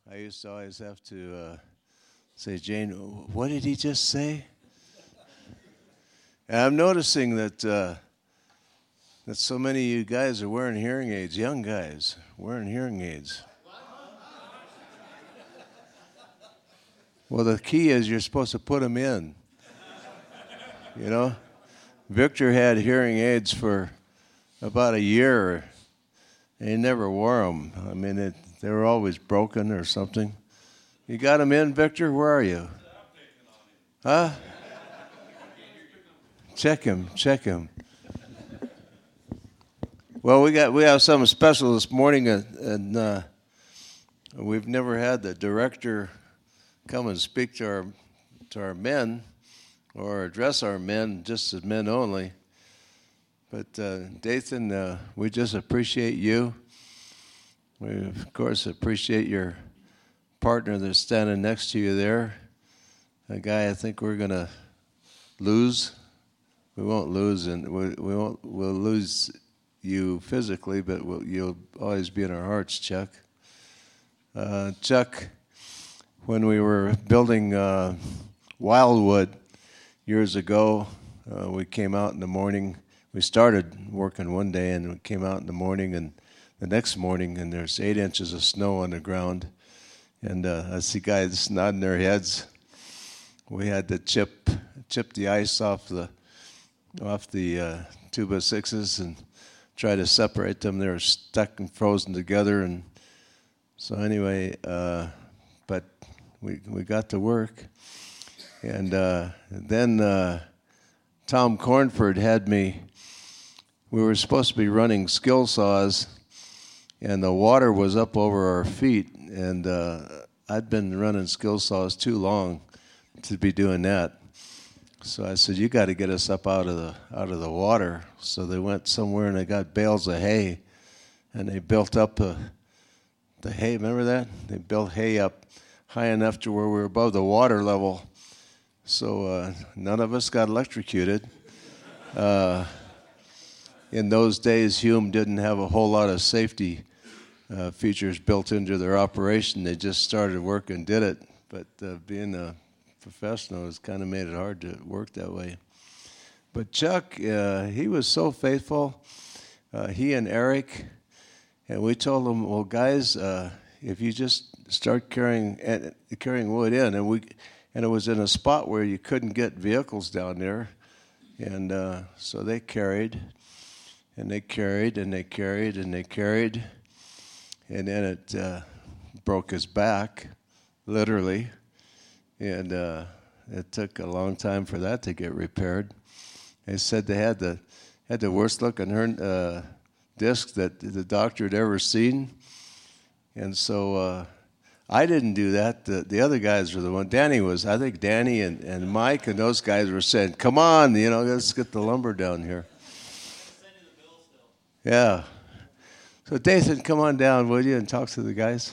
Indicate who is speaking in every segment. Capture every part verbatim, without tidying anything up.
Speaker 1: I used to always have to uh, say, Jane, what did he just say? And I'm noticing that uh, that so many of you guys are wearing hearing aids, young guys wearing hearing aids. Well, the key is you're supposed to put them in. You know, Victor had hearing aids for about a year, and he never wore them. I mean, it, they were always broken or something. You got them in, Victor? Where are you? Huh? Check him, check him. Well, we got we have something special this morning, uh, and uh, we've never had the director come and speak to our to our men or address our men, just as men only. But uh, Dathan, uh, we just appreciate you. We of course appreciate your partner that's standing next to you there. A guy I think we're gonna lose. We won't lose, and we, we won't. We'll lose you physically, but we'll, you'll always be in our hearts, Chuck. Uh, Chuck, when we were building uh, Wildwood years ago, uh, we came out in the morning. We started working one day, and we came out in the morning, and the next morning, and there's eight inches of snow on the ground, and uh, I see guys nodding their heads. We had to chip chip the ice off the off the uh, two by sixes and try to separate them. They were stuck and frozen together, and so anyway, uh, but we we got to work, and uh, then uh, Tom Cornford had me. We were supposed to be running skill saws, and the water was up over our feet, and uh, I'd been running skill saws too long to be doing that. So I said, you got to get us up out of the out of the water. So they went somewhere and they got bales of hay, and they built up the, the hay. Remember that? They built hay up high enough to where we were above the water level. So uh, none of us got electrocuted. Uh, in those days, Hume didn't have a whole lot of safety uh, features built into their operation. They just started work and did it. But uh, being a professional has kind of made it hard to work that way. But Chuck, uh, he was so faithful. Uh, he and Eric, and we told them, well, guys, uh, if you just start carrying uh, carrying wood in, and we, and it was in a spot where you couldn't get vehicles down there, and uh, so they carried, and they carried, and they carried, and they carried, and then it uh, broke his back, literally. And uh, it took a long time for that to get repaired. They said they had the had the worst looking uh, disc that the doctor had ever seen. And so uh, I didn't do that. The, the other guys were the one. Danny was, I think Danny and, and Mike and those guys were saying, come on, you know, let's get the lumber down here. Yeah. So Dathan, come on down, will you, and talk to the guys.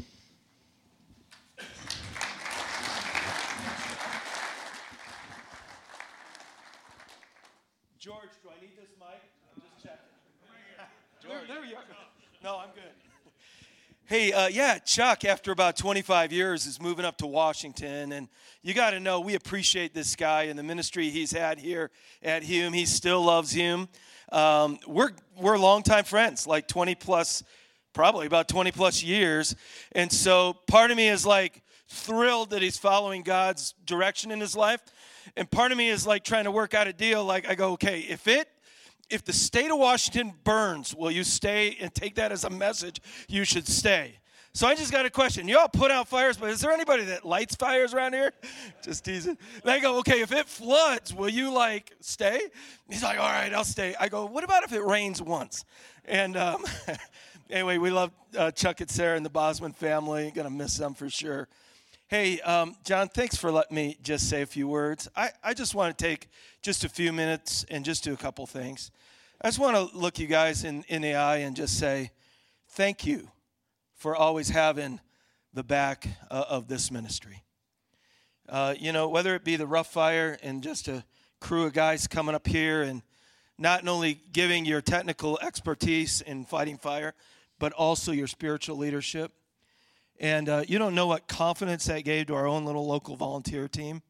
Speaker 2: No, I'm good. Hey, uh, yeah, Chuck, after about twenty-five years, is moving up to Washington. And you got to know, we appreciate this guy and the ministry he's had here at Hume. He still loves Hume. Um, we're we're longtime friends, like twenty plus, probably about twenty plus years. And so part of me is like thrilled that he's following God's direction in his life. And part of me is like trying to work out a deal. Like I go, okay, if it If the state of Washington burns, will you stay and take that as a message? You should stay. So I just got a question. You all put out fires, but is there anybody that lights fires around here? Just teasing. And I go, okay, if it floods, will you, like, stay? He's like, all right, I'll stay. I go, what about if it rains once? And um, anyway, we love uh, Chuck and Sarah and the Bosman family. Going to miss them for sure. Hey, um, John, thanks for letting me just say a few words. I, I just want to take just a few minutes and just do a couple things. I just want to look you guys in, in the eye and just say thank you for always having the back uh, of this ministry. Uh, you know, whether it be the Rough Fire and just a crew of guys coming up here and not only giving your technical expertise in fighting fire, but also your spiritual leadership. And uh, you don't know what confidence that gave to our own little local volunteer team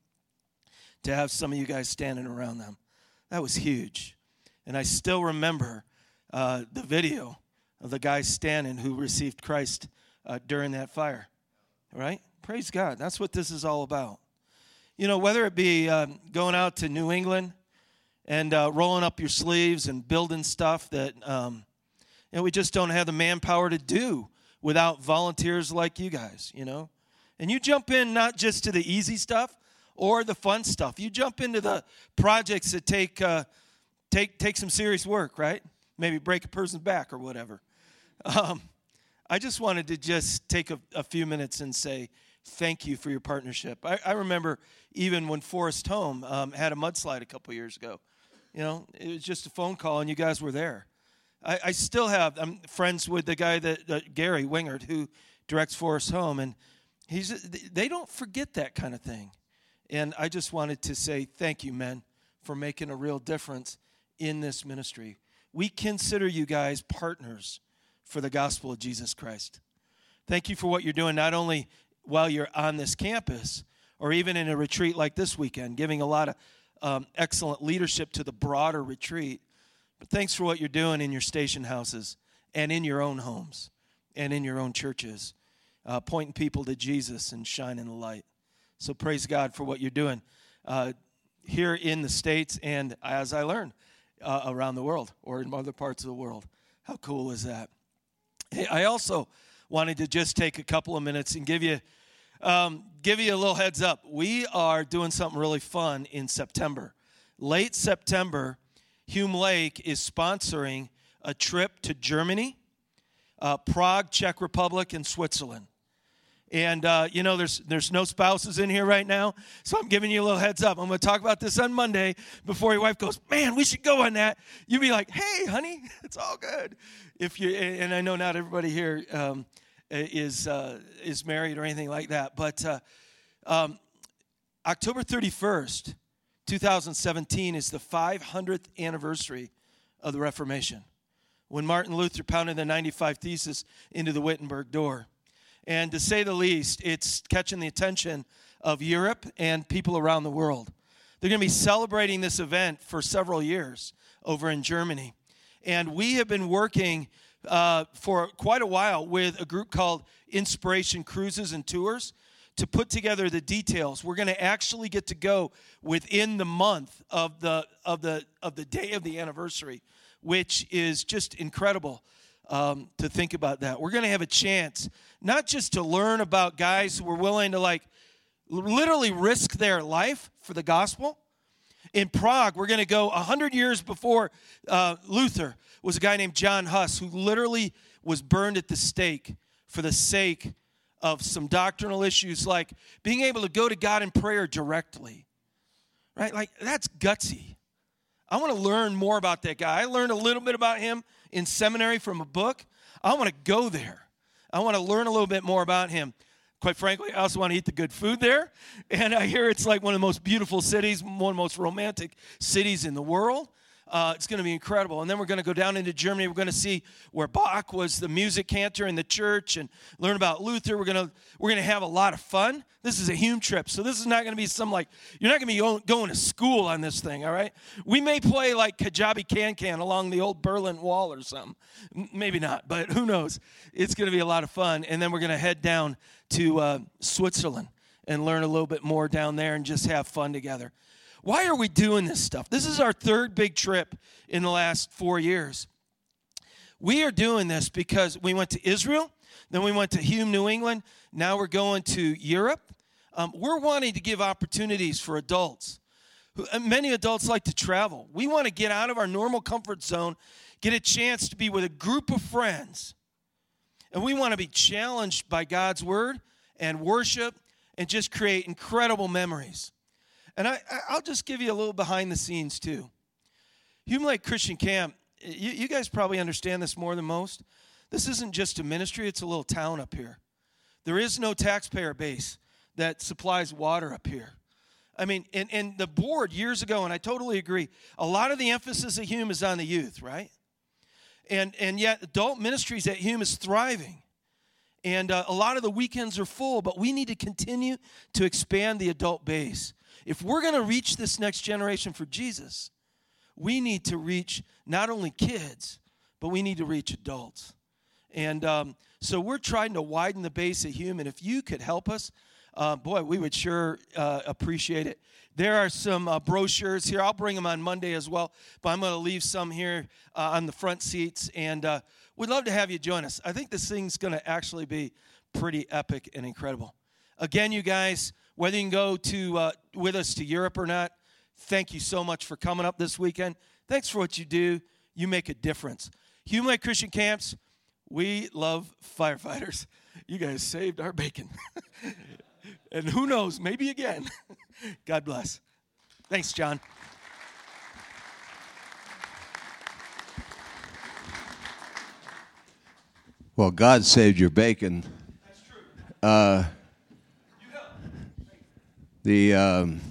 Speaker 2: to have some of you guys standing around them. That was huge. And I still remember uh, the video of the guy standing who received Christ uh, during that fire, right? Praise God. That's what this is all about. You know, whether it be um, going out to New England and uh, rolling up your sleeves and building stuff that um, you know, we just don't have the manpower to do without volunteers like you guys, you know. And you jump in not just to the easy stuff or the fun stuff. You jump into the projects that take uh, take take some serious work, right? Maybe break a person's back or whatever. Um, I just wanted to just take a, a few minutes and say thank you for your partnership. I, I remember even when Forest Home um, had a mudslide a couple years ago. You know, it was just a phone call and you guys were there. I, I still have, I'm friends with the guy that, uh, Gary Wingard, who directs Forest Home, and he's they don't forget that kind of thing. And I just wanted to say thank you, men, for making a real difference in this ministry. We consider you guys partners for the gospel of Jesus Christ. Thank you for what you're doing, not only while you're on this campus or even in a retreat like this weekend, giving a lot of um, excellent leadership to the broader retreat, but thanks for what you're doing in your station houses and in your own homes and in your own churches, uh, pointing people to Jesus and shining the light. So praise God for what you're doing uh, here in the States and, as I learned, uh, around the world or in other parts of the world. How cool is that? Hey, I also wanted to just take a couple of minutes and give you um, give you a little heads up. We are doing something really fun in September. Late September, Hume Lake is sponsoring a trip to Germany, uh, Prague, Czech Republic, and Switzerland. And, uh, you know, there's there's no spouses in here right now, so I'm giving you a little heads up. I'm going to talk about this on Monday before your wife goes, man, we should go on that. You'd be like, hey, honey, it's all good. If you And I know not everybody here um, is uh, is married or anything like that, but uh, um, October thirty-first, twenty seventeen is the five hundredth anniversary of the Reformation, when Martin Luther pounded the ninety-five Theses into the Wittenberg door. And to say the least, it's catching the attention of Europe and people around the world. They're going to be celebrating this event for several years over in Germany. And we have been working uh, for quite a while with a group called Inspiration Cruises and Tours to put together the details. We're going to actually get to go within the month of the of the of the day of the anniversary, which is just incredible. Um, to think about that. We're going to have a chance not just to learn about guys who were willing to like literally risk their life for the gospel. In Prague, we're going to go one hundred years before uh, Luther was a guy named John Huss who literally was burned at the stake for the sake of some doctrinal issues like being able to go to God in prayer directly. Right? Like, that's gutsy. I want to learn more about that guy. I learned a little bit about him in seminary from a book. I want to go there. I want to learn a little bit more about him. Quite frankly, I also want to eat the good food there. And I hear it's like one of the most beautiful cities, one of the most romantic cities in the world. Uh, it's going to be incredible. And then we're going to go down into Germany. We're going to see where Bach was the music cantor in the church and learn about Luther. We're going to we're going to have a lot of fun. This is a Hume trip, so this is not going to be some like, you're not going to be going to school on this thing, all right? We may play like Kajabi Can-Can along the old Berlin Wall or something. Maybe not, but who knows? It's going to be a lot of fun. And then we're going to head down to uh, Switzerland and learn a little bit more down there and just have fun together. Why are we doing this stuff? This is our third big trip in the last four years. We are doing this because we went to Israel, then we went to Hume, New England. Now we're going to Europe. Um, we're wanting to give opportunities for adults. Many adults like to travel. We want to get out of our normal comfort zone, get a chance to be with a group of friends. And we want to be challenged by God's word and worship and just create incredible memories. And I, I'll just give you a little behind the scenes, too. Hume Lake Christian Camp, you, you guys probably understand this more than most. This isn't just a ministry, it's a little town up here. There is no taxpayer base that supplies water up here. I mean, and, and the board years ago, and I totally agree, a lot of the emphasis at Hume is on the youth, right? And, and yet adult ministries at Hume is thriving. And uh, a lot of the weekends are full, but we need to continue to expand the adult base. If we're going to reach this next generation for Jesus, we need to reach not only kids, but we need to reach adults. And um, so we're trying to widen the base of Human. If you could help us, uh, boy, we would sure uh, appreciate it. There are some uh, brochures here. I'll bring them on Monday as well, but I'm going to leave some here uh, on the front seats. And uh, we'd love to have you join us. I think this thing's going to actually be pretty epic and incredible. Again, you guys, whether you can go to uh, with us to Europe or not, thank you so much for coming up this weekend. Thanks for what you do. You make a difference. Hume Lake Christian Camps, we love firefighters. You guys saved our bacon. And who knows, maybe again. God bless. Thanks, John.
Speaker 1: Well, God saved your bacon.
Speaker 2: That's true.
Speaker 1: Uh,
Speaker 2: You help.
Speaker 1: the um,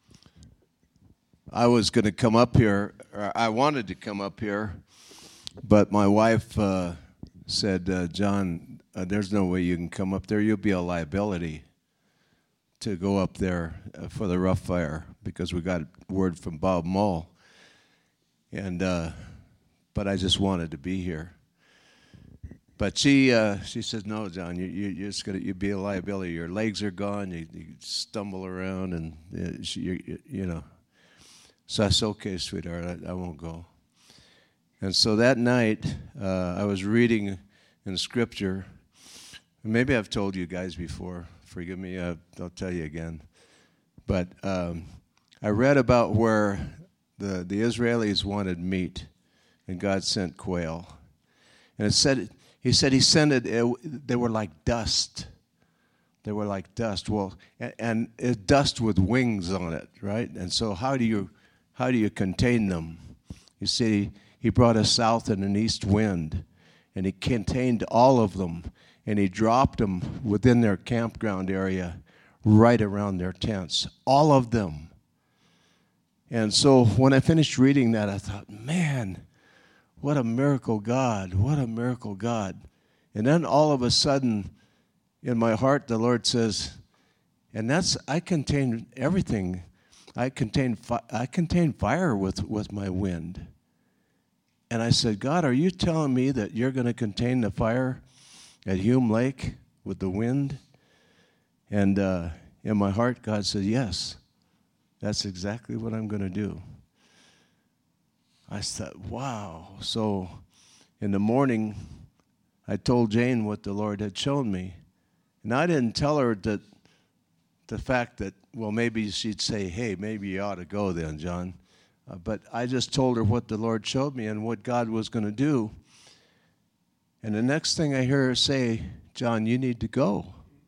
Speaker 1: I was going to come up here, or I wanted to come up here, but my wife uh, said, uh, John, uh, there's no way you can come up there. You'll be a liability to go up there uh, for the rough fire, because we got word from Bob Mull. And uh, but I just wanted to be here. But she uh, she says, no, John, you, you, you're just gonna you be a liability. Your legs are gone. You, you stumble around, and uh, she, you, you know. So I said, okay, sweetheart, I, I won't go. And so that night, uh, I was reading in Scripture. Maybe I've told you guys before. Forgive me, uh, I'll tell you again. But um, I read about where the, the Israelis wanted meat, and God sent quail. And it said, he said he sent it, it they were like dust. They were like dust. Well, and, and it, dust with wings on it, right? And so how do you how do you contain them? You see, he brought a south and an east wind, and he contained all of them. And he dropped them within their campground area, right around their tents, all of them. And so when I finished reading that, I thought, man, what a miracle God, what a miracle God. And then all of a sudden, in my heart, the Lord says, and that's, I contain everything. I contain, fi- I contain fire with, with my wind. And I said, God, are you telling me that you're going to contain the fire at Hume Lake with the wind? And uh, in my heart, God said, yes, that's exactly what I'm going to do. I thought, wow. So in the morning, I told Jane what the Lord had shown me. And I didn't tell her that the fact that, well, maybe she'd say, hey, maybe you ought to go then, John. Uh, but I just told her what the Lord showed me and what God was going to do. And the next thing I hear her say, John, you need to go.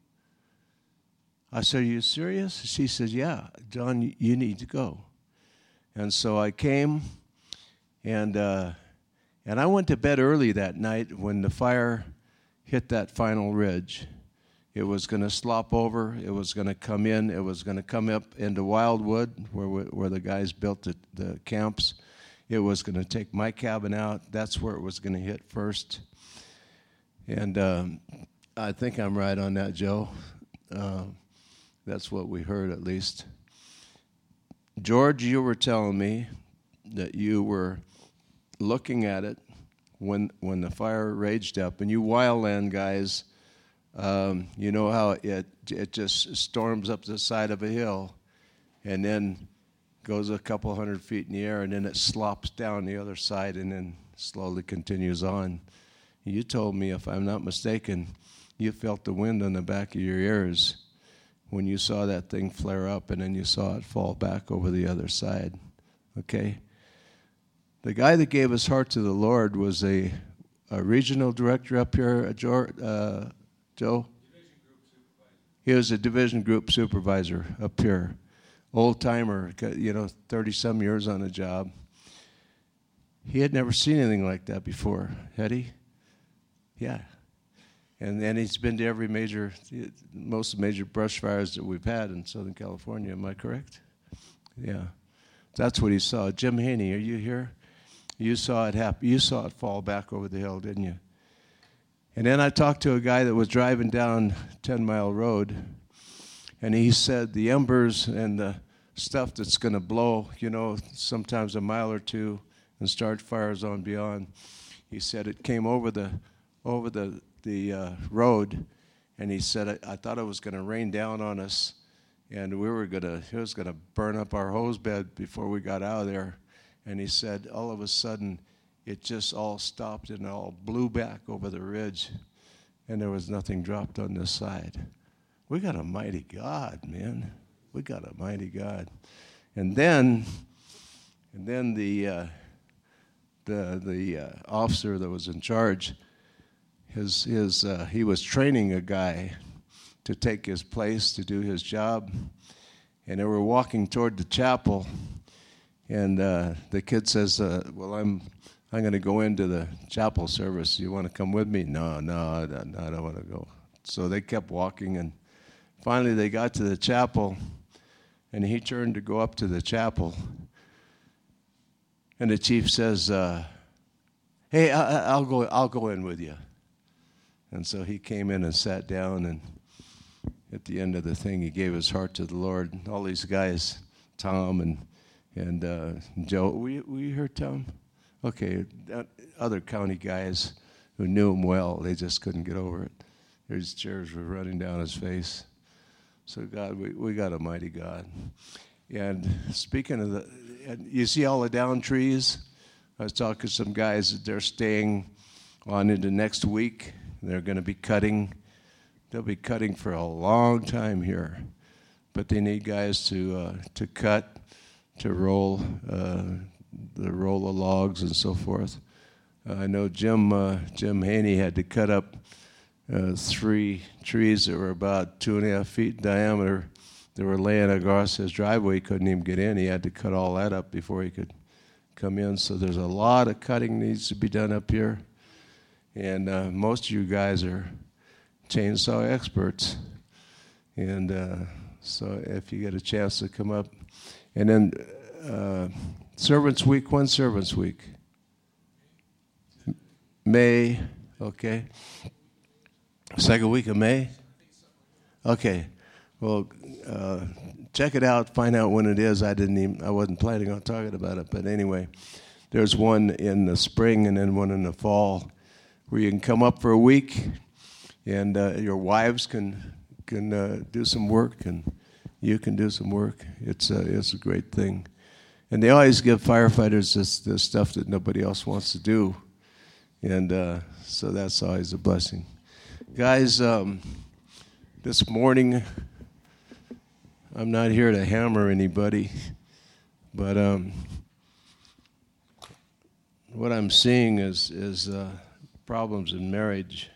Speaker 1: I said, are you serious? She said, yeah, John, you need to go. And so I came, and uh, and I went to bed early that night when the fire hit that final ridge. It was going to slop over. It was going to come in. It was going to come up into Wildwood, where we, where the guys built the, the camps. It was going to take my cabin out. That's where it was going to hit first. And um, I think I'm right on that, Joe. Uh, that's what we heard, at least. George, you were telling me that you were looking at it when when the fire raged up. And you wildland guys, um, you know how it it just storms up the side of a hill and then goes a couple hundred feet in the air, and then it slops down the other side and then slowly continues on. You told me, if I'm not mistaken, you felt the wind on the back of your ears when you saw that thing flare up, and then you saw it fall back over the other side. Okay? The guy that gave his heart to the Lord was a, a regional director up here, uh, Joe? Uh, Joe?
Speaker 2: Division group supervisor.
Speaker 1: He was a division group supervisor up here. Old-timer, you know, thirty-some years on the job. He had never seen anything like that before, had he? Yeah. And and he's been to every major, most major brush fires that we've had in Southern California. Am I correct? Yeah. That's what he saw. Jim Haney, are you here? You saw it happen. You saw it fall back over the hill, didn't you? And then I talked to a guy that was driving down Ten Mile Road, and he said the embers and the stuff that's going to blow, you know, sometimes a mile or two and start fires on beyond. He said it came over the over the the uh, road, and he said I, I thought it was going to rain down on us, and we were going to it was going to burn up our hose bed before we got out of there. And he said all of a sudden it just all stopped and all blew back over the ridge, and there was nothing dropped on this side. We got a mighty God, man. We got a mighty God. And then, and then the uh, the the uh, officer that was in charge, his his uh, he was training a guy to take his place to do his job, and they were walking toward the chapel, and uh, the kid says, uh, "Well, I'm I'm going to go into the chapel service. You want to come with me?" No, no, I don't, I don't want to go. So they kept walking, and finally they got to the chapel, and he turned to go up to the chapel, and the chief says, uh, "Hey, I, I'll go. I'll go in with you." And so he came in and sat down, and at the end of the thing, he gave his heart to the Lord. And all these guys, Tom and and uh, Joe, were you, were you here, Tom? Okay, other county guys who knew him well, they just couldn't get over it. His tears were running down his face. So God, we, we got a mighty God. And speaking of the, and you see all the down trees? I was talking to some guys that they're staying on into next week. They're going to be cutting. They'll be cutting for a long time here. But they need guys to uh, to cut, to roll, uh, the roll of logs and so forth. Uh, I know Jim uh, Jim Haney had to cut up uh, three trees that were about two and a half feet in diameter. They were laying across his driveway. He couldn't even get in. He had to cut all that up before he could come in. So there's a lot of cutting needs to be done up here. And uh, most of you guys are chainsaw experts. And uh, so if you get a chance to come up. And then uh, Servants Week, when's Servants Week? May, okay. Second week of May? Okay. Well, uh, check it out, find out when it is. I didn't even, I wasn't planning on talking about it, but anyway, there's one in the spring and then one in the fall where you can come up for a week, and uh, your wives can can uh, do some work, and you can do some work. It's a, it's a great thing. And they always give firefighters this, this stuff that nobody else wants to do, and uh, so that's always a blessing. Guys, um, this morning, I'm not here to hammer anybody, but um, what I'm seeing is is uh, problems in marriage.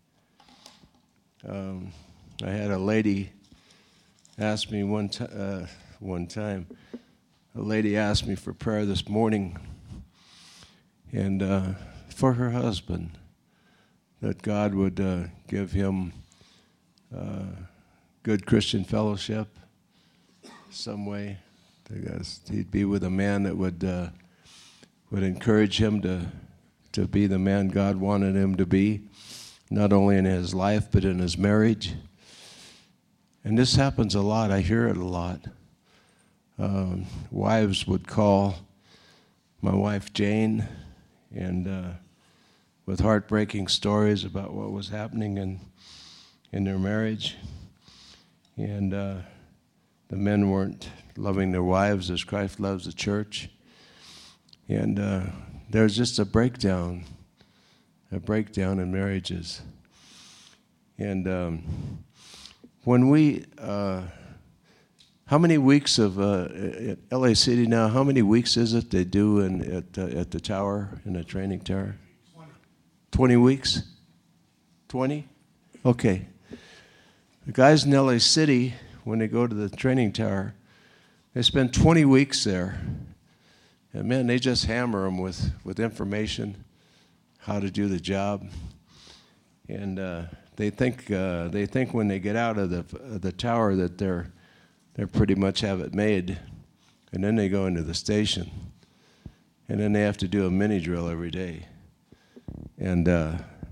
Speaker 1: Um, I had a lady ask me one t- uh, one time. A lady asked me for prayer this morning, and uh, for her husband, that God would uh, give him uh, good Christian fellowship, some way. Because he'd be with a man that would uh, would encourage him to to be the man God wanted him to be, not only in his life but in his marriage. And this happens a lot. I hear it a lot. Um, wives would call my wife Jane, and uh, with heartbreaking stories about what was happening in in their marriage, and uh, the men weren't loving their wives as Christ loves the church, and uh, there's just a breakdown, a breakdown in marriages. And um, when we, uh, how many weeks of uh, at L A City now? How many weeks is it they do in at uh, at the tower, in the training tower? Twenty. Twenty weeks. Twenty. Okay. The guys in L A City, when they go to the training tower, they spend twenty weeks there. And man, they just hammer them with, with information, how to do the job. And uh, they think uh, they think when they get out of the uh, the tower that they're they pretty much have it made. And then they go into the station. And then they have to do a mini drill every day. And uh,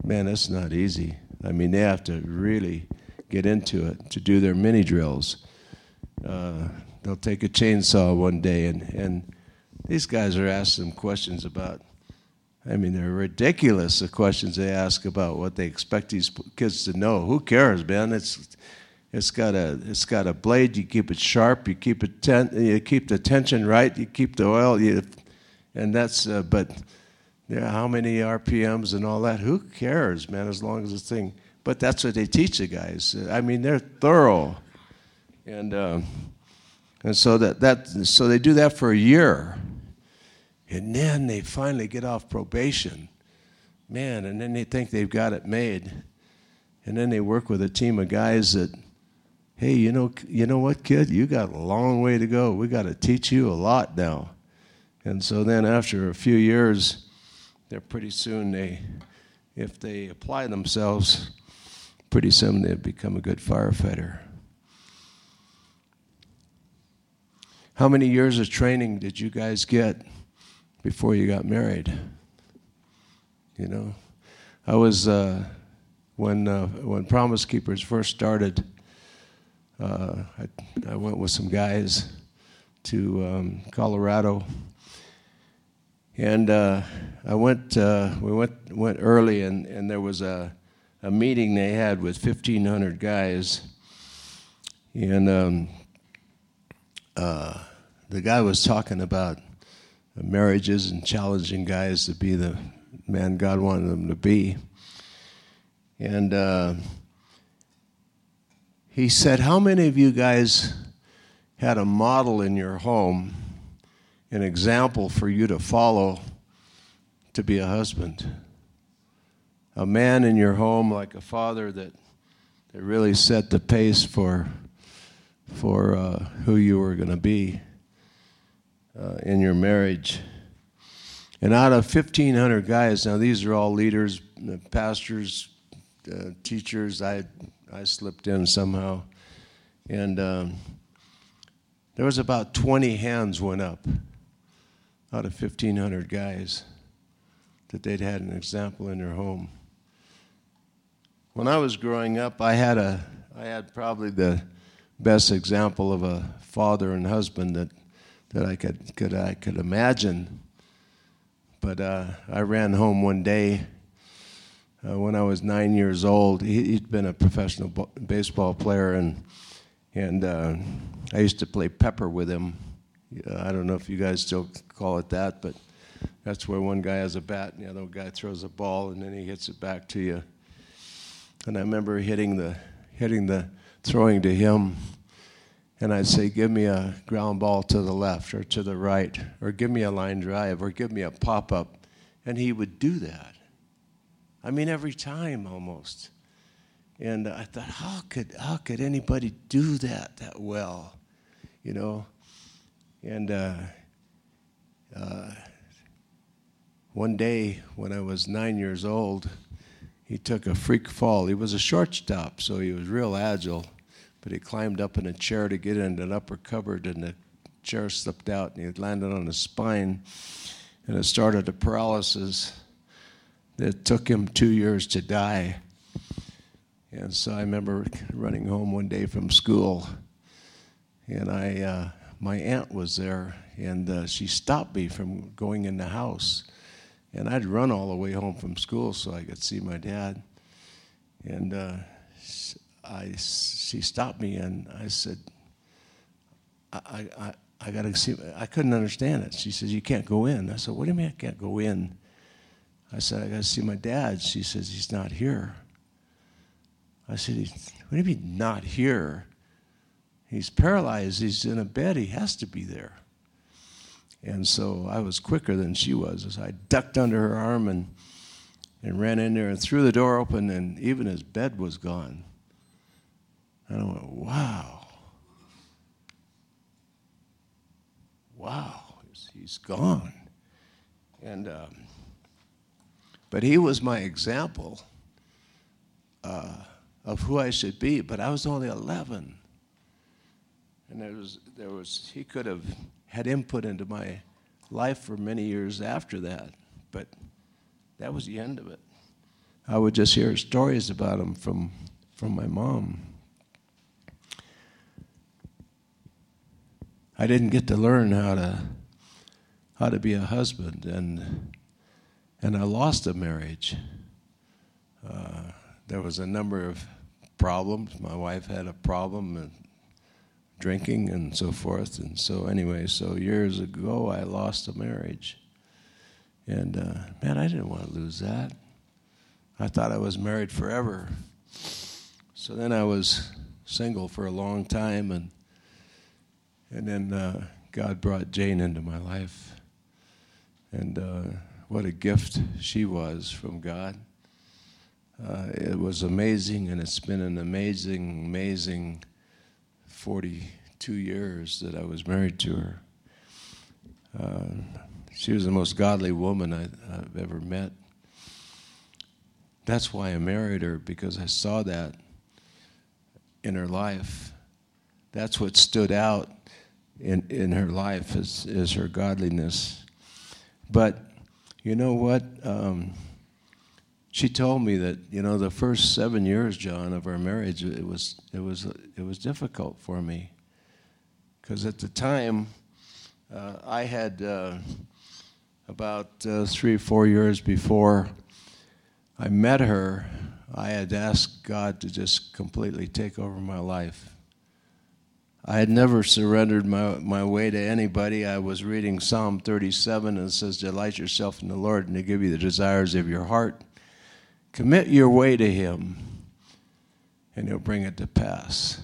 Speaker 1: man, that's not easy. I mean, they have to really get into it to do their mini drills. Uh, they'll take a chainsaw one day, and, and these guys are asking them questions about, I mean, they're ridiculous, the questions they ask about what they expect these kids to know. Who cares, man? It's it's got a it's got a blade. You keep it sharp. You keep it ten, you keep the tension right. You keep the oil. You, and that's uh, but yeah, how many R P Ms and all that? Who cares, man? As long as the thing. But that's what they teach the guys. I mean, they're thorough, and uh, and so that that so they do that for a year. And then they finally get off probation, man, and then they think they've got it made. And then they work with a team of guys that, hey, you know, you know what, kid? You got a long way to go. We got to teach you a lot now. And so then after a few years, they're pretty soon, they, if they apply themselves, pretty soon they become a good firefighter. How many years of training did you guys get before you got married? You know, I was uh, when uh, when Promise Keepers first started. Uh, I, I went with some guys to um, Colorado, and uh, I went. Uh, we went went early, and, and there was a a meeting they had with fifteen hundred guys, and um, uh, the guy was talking about marriages and challenging guys to be the man God wanted them to be. And uh, he said, how many of you guys had a model in your home, an example for you to follow to be a husband? A man in your home, like a father that, that really set the pace for, for uh, who you were going to be Uh, in your marriage. And out of fifteen hundred guys, now these are all leaders, pastors, uh, teachers, I I slipped in somehow, and um, there was about twenty hands went up out of fifteen hundred guys that they'd had an example in their home. When I was growing up, I had a I had probably the best example of a father and husband that that I could could I could imagine. But uh, I ran home one day uh, when I was nine years old. He, he'd been a professional b- baseball player, and and uh, I used to play pepper with him. Uh, I don't know if you guys still call it that, but that's where one guy has a bat and the other guy throws a ball, and then he hits it back to you. And I remember hitting the hitting the throwing to him. And I'd say, give me a ground ball to the left or to the right, or give me a line drive, or give me a pop-up. And he would do that. I mean, every time almost. And I thought, how could how could anybody do that that well, you know? And uh, uh, one day when I was nine years old, he took a freak fall. He was a shortstop, so he was real agile. But he climbed up in a chair to get into an upper cupboard, and the chair slipped out, and he had landed on his spine, and it started a paralysis that took him two years to die. And so I remember running home one day from school, and I, uh, my aunt was there, and uh, she stopped me from going in the house. And I'd run all the way home from school so I could see my dad. And uh, I, she stopped me, and I said, I, I, I got to see. I couldn't understand it. She says, you can't go in. I said, what do you mean I can't go in? I said, I got to see my dad. She says, he's not here. I said, what do you mean not here? He's paralyzed. He's in a bed. He has to be there. And so I was quicker than she was. So I ducked under her arm and, and ran in there and threw the door open, and even his bed was gone. And I went, wow. Wow, he's, he's gone. And um, but he was my example uh, of who I should be. But I was only eleven, and there was there was he could have had input into my life for many years after that. But that was the end of it. I would just hear stories about him from, from my mom. I didn't get to learn how to how to be a husband, and and I lost a marriage. Uh, there was a number of problems. My wife had a problem in drinking and so forth, and so anyway, so years ago I lost a marriage, and uh, man, I didn't want to lose that. I thought I was married forever. So then I was single for a long time, and and then uh, God brought Jane into my life. And uh, what a gift she was from God. Uh, it was amazing, and it's been an amazing, amazing forty-two years that I was married to her. Uh, she was the most godly woman I, I've ever met. That's why I married her, because I saw that in her life. That's what stood out in, in her life is, is her godliness. But you know what? Um, she told me that, you know, the first seven years, John, of our marriage, it was it was it was difficult for me, because at the time uh, I had uh, about uh, three, four years before I met her, I had asked God to just completely take over my life. I had never surrendered my, my way to anybody. I was reading Psalm thirty-seven, and it says, delight yourself in the Lord, and He'll give you the desires of your heart. Commit your way to Him, and He'll bring it to pass.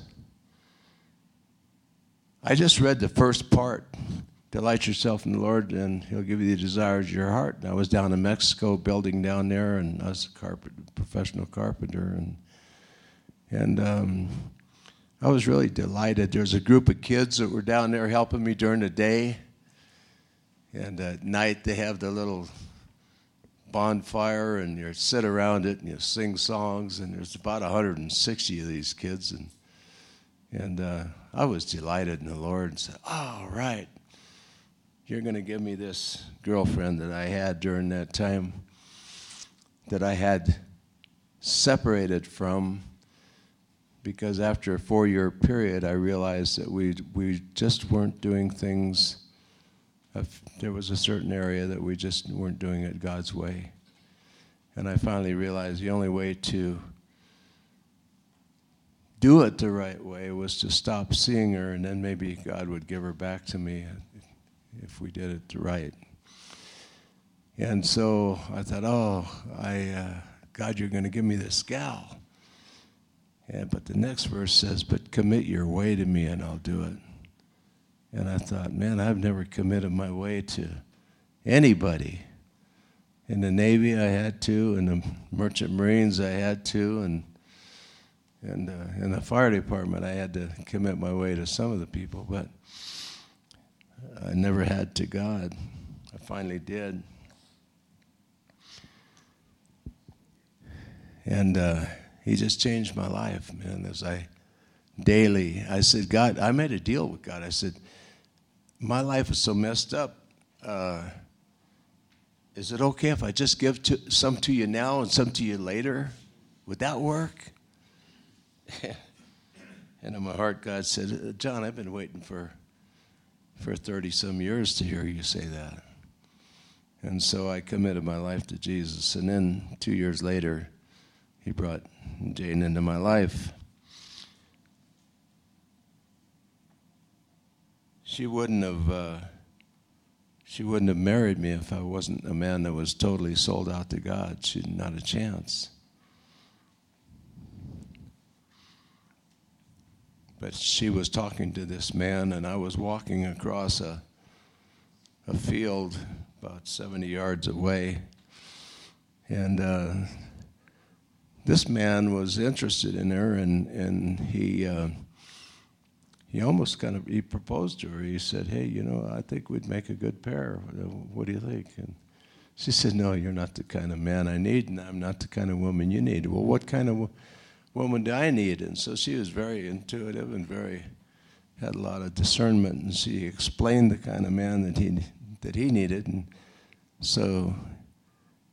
Speaker 1: I just read the first part. Delight yourself in the Lord, and He'll give you the desires of your heart. And I was down in Mexico building down there, and I was a carpenter, professional carpenter, and and um, I was really delighted. There was a group of kids that were down there helping me during the day, and at night they have the little bonfire, and you sit around it and you sing songs, and there's about one hundred sixty of these kids, and and uh, I was delighted in the Lord and said, all right, you're going to give me this girlfriend that I had during that time that I had separated from, because after a four-year period, I realized that we we just weren't doing things. There was a certain area that we just weren't doing it God's way. And I finally realized the only way to do it the right way was to stop seeing her, and then maybe God would give her back to me if we did it right. And so I thought, oh, I, uh, God, you're going to give me this gal. Yeah, but the next verse says, but commit your way to me and I'll do it. And I thought, man, I've never committed my way to anybody. In the Navy, I had to. In the Merchant Marines, I had to. And and uh, in the fire department, I had to commit my way to some of the people. But I never had to God. I finally did. And uh, He just changed my life, man, as I daily, I said, God, I made a deal with God. I said, my life is so messed up. Uh, is it okay if I just give to, some to you now and some to you later? Would that work? And in my heart, God said, John, I've been waiting for for thirty-some years to hear you say that. And so I committed my life to Jesus. And then two years later, He brought Jane into my life. She wouldn't have uh, she wouldn't have married me if I wasn't a man that was totally sold out to God. She'd not a chance. But she was talking to this man, and I was walking across a a field about seventy yards away, and uh, this man was interested in her, and and he. Uh, He almost kind of, he proposed to her. He said, hey, you know, I think we'd make a good pair. What do you think? And she said, no, you're not the kind of man I need, and I'm not the kind of woman you need. Well, what kind of wo- woman do I need? And so she was very intuitive and very, had a lot of discernment, and she explained the kind of man that he that he needed. And so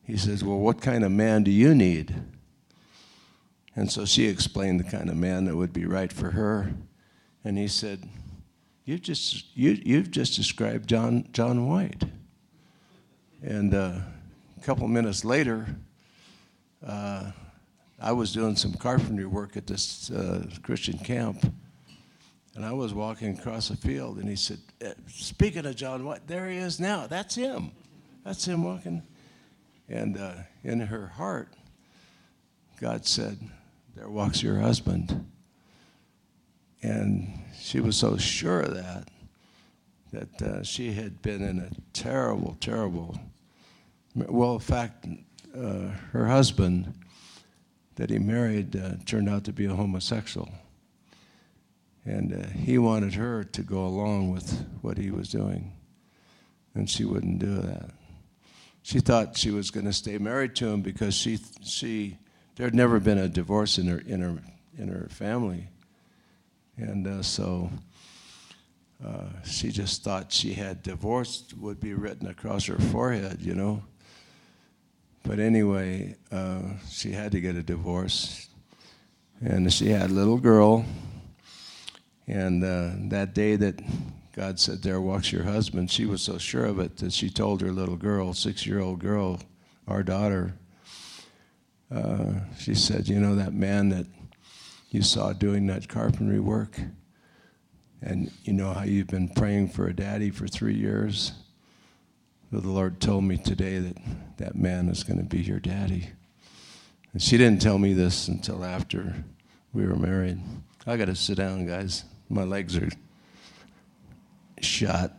Speaker 1: he says, well, what kind of man do you need? And so she explained the kind of man that would be right for her. And he said, you've just, you, you've just described John, John White. And uh, a couple minutes later, uh, I was doing some carpentry work at this uh, Christian camp. And I was walking across the field, and he said, speaking of John White, there he is now. That's him. That's him walking. And uh, in her heart, God said, there walks your husband. And she was so sure of that, that uh, she had been in a terrible, terrible, well, in fact, uh, her husband that he married uh, turned out to be a homosexual. And uh, he wanted her to go along with what he was doing, and she wouldn't do that. She thought she was going to stay married to him because she she there had never been a divorce in her in her in her family, and uh, so uh, she just thought she had divorce would be written across her forehead, you know. But anyway, uh, she had to get a divorce, and she had a little girl. And uh, that day that God said, there walks your husband, she was so sure of it that she told her little girl, six-year-old girl, our daughter, uh, she said, you know that man that you saw doing that carpentry work, and you know how you've been praying for a daddy for three years? Well, the Lord told me today that that man is going to be your daddy. And she didn't tell me this until after we were married. I got to sit down, guys. My legs are shot.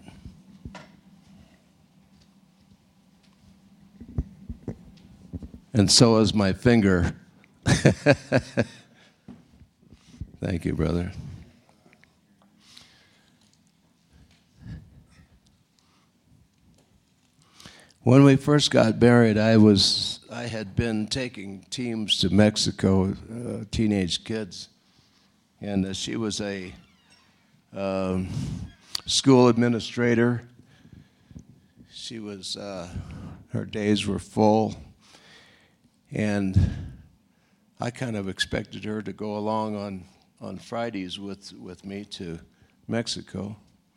Speaker 1: And so is my finger. Thank you, brother. When we first got married, I was I had been taking teams to Mexico, uh, teenage kids. And uh, she was a um, school administrator. She was, uh, her days were full. And I kind of expected her to go along on, on Fridays with, with me to Mexico.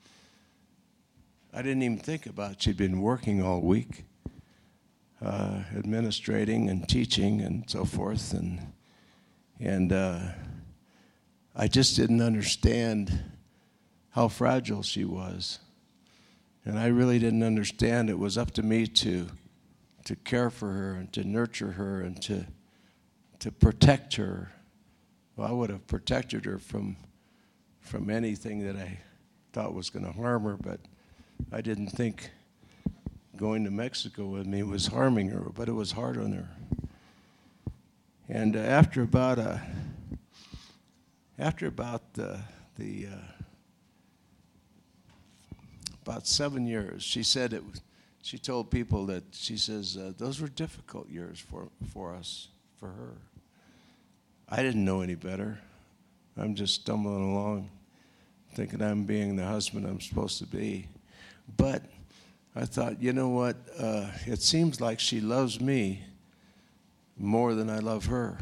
Speaker 1: I didn't even think about it. She'd been working all week, uh, administrating and teaching and so forth. And, and uh, I just didn't understand how fragile she was. And I really didn't understand it was up to me to to care for her and to nurture her and to to protect her. Well, I would have protected her from from anything that I thought was going to harm her, but I didn't think going to Mexico with me was harming her, but it was hard on her. And uh, after about a After about the, the uh, about seven years, she said it was, she told people that, she says, uh, those were difficult years for, for us, for her. I didn't know any better. I'm just stumbling along, thinking I'm being the husband I'm supposed to be. But I thought, you know what, uh, it seems like she loves me more than I love her.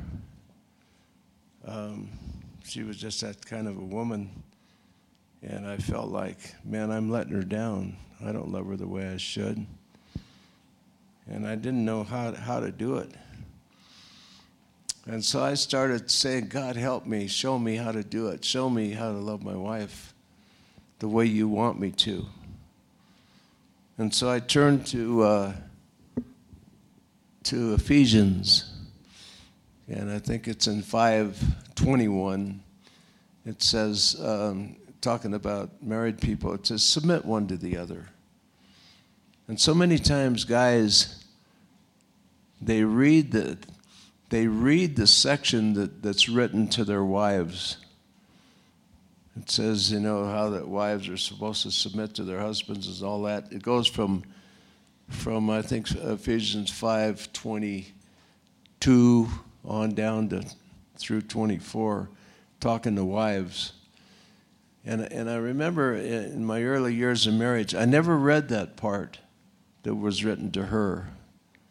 Speaker 1: Um, She was just that kind of a woman, and I felt like, man, I'm letting her down. I don't love her the way I should. And I didn't know how, how to do it. And so I started saying, God, help me. Show me how to do it. Show me how to love my wife the way you want me to. And so I turned to uh, to Ephesians. And I think it's in five twenty-one. It says, um, talking about married people, it says, submit one to the other. And so many times, guys, they read the, they read the section that, that's written to their wives. It says, you know, how that wives are supposed to submit to their husbands and all that. It goes from, from I think, Ephesians five twenty-two on down to through twenty-four, talking to wives. And, and I remember in my early years of marriage, I never read that part that was written to her.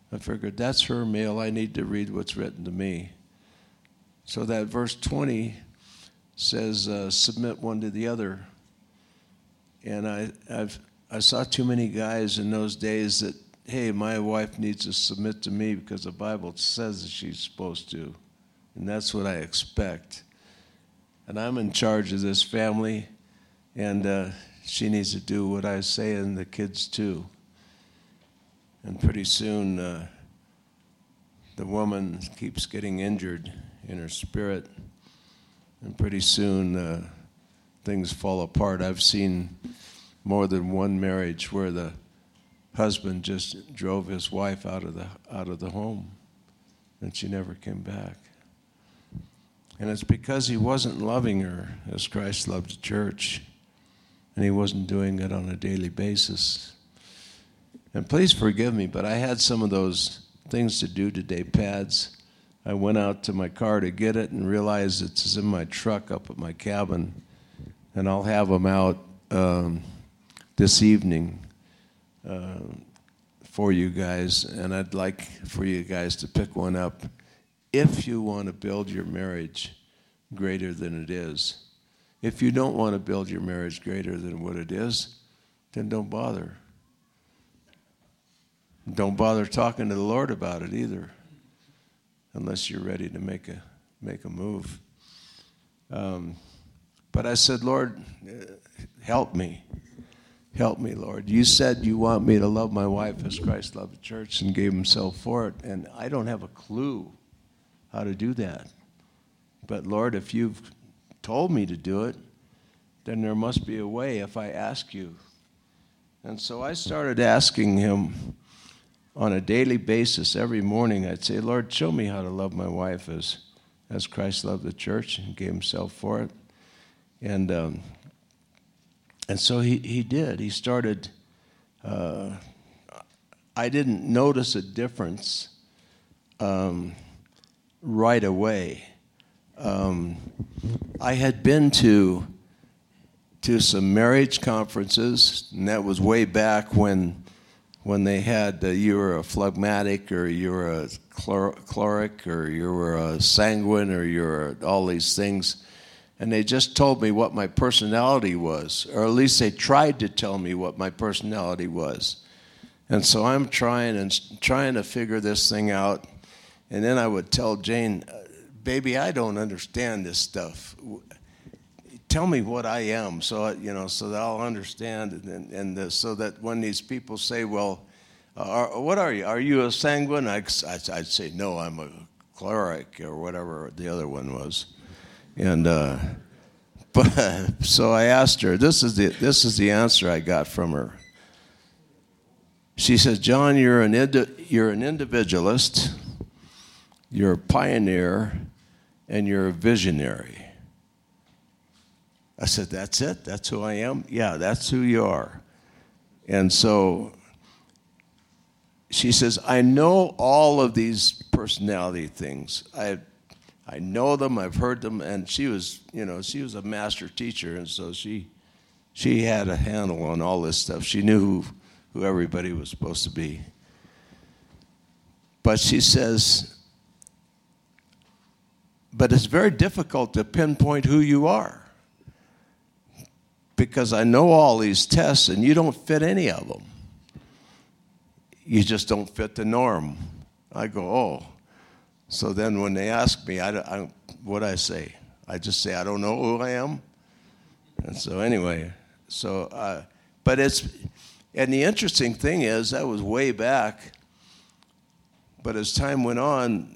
Speaker 1: I figured that's her mail. I need to read what's written to me. So that verse twenty says, uh, submit one to the other. And I I've, I saw too many guys in those days that, hey, my wife needs to submit to me because the Bible says that she's supposed to. And that's what I expect. And I'm in charge of this family, and uh, she needs to do what I say, and the kids too. And pretty soon, uh, the woman keeps getting injured in her spirit, and pretty soon uh, things fall apart. I've seen more than one marriage where the husband just drove his wife out of the out of the home, and she never came back. And it's because he wasn't loving her as Christ loved the church, and he wasn't doing it on a daily basis. And please forgive me, but I had some of those things to do today, pads. I went out to my car to get it and realized it's in my truck up at my cabin, and I'll have them out um, this evening uh, for you guys, and I'd like for you guys to pick one up if you want to build your marriage greater than it is. If you don't want to build your marriage greater than what it is, then don't bother. Don't bother talking to the Lord about it either, unless you're ready to make a make a move. Um, but I said, Lord, help me. Help me, Lord. You said you want me to love my wife as Christ loved the church and gave himself for it, and I don't have a clue how to do that. But, Lord, if you've told me to do it, then there must be a way if I ask you. And so I started asking him on a daily basis. Every morning I'd say, Lord, show me how to love my wife as, as Christ loved the church and gave himself for it. And um, and so he, he did. He started, uh, I didn't notice a difference um, right away. Um, I had been to to some marriage conferences, and that was way back when when they had uh, you were a phlegmatic, or you were a chlor- chloric, or you were a sanguine, or you were all these things. And they just told me what my personality was, or at least they tried to tell me what my personality was. And so I'm trying and trying to figure this thing out. And then I would tell Jane, baby, I don't understand this stuff. Tell me what I am, so I, you know, so that I'll understand, and, and the, so that when these people say, "Well, uh, are, what are you? Are you a sanguine?" I, I'd say, "No, I'm a chloric," or whatever the other one was. And uh, but so I asked her. This is the this is the answer I got from her. She says, "John, you're an indi- you're an individualist, you're a pioneer, and you're a visionary." I said, that's it? That's who I am? Yeah, that's who you are. And so she says, I know all of these personality things. I I know them, I've heard them, and she was, you know, she was a master teacher, and so she she had a handle on all this stuff. She knew who, who everybody was supposed to be. But she says, but it's very difficult to pinpoint who you are, because I know all these tests, and you don't fit any of them. You just don't fit the norm. I go, oh. So then when they ask me, I, I, what I say? I just say, I don't know who I am. And so anyway, so, uh, but it's, and the interesting thing is, that was way back, but as time went on,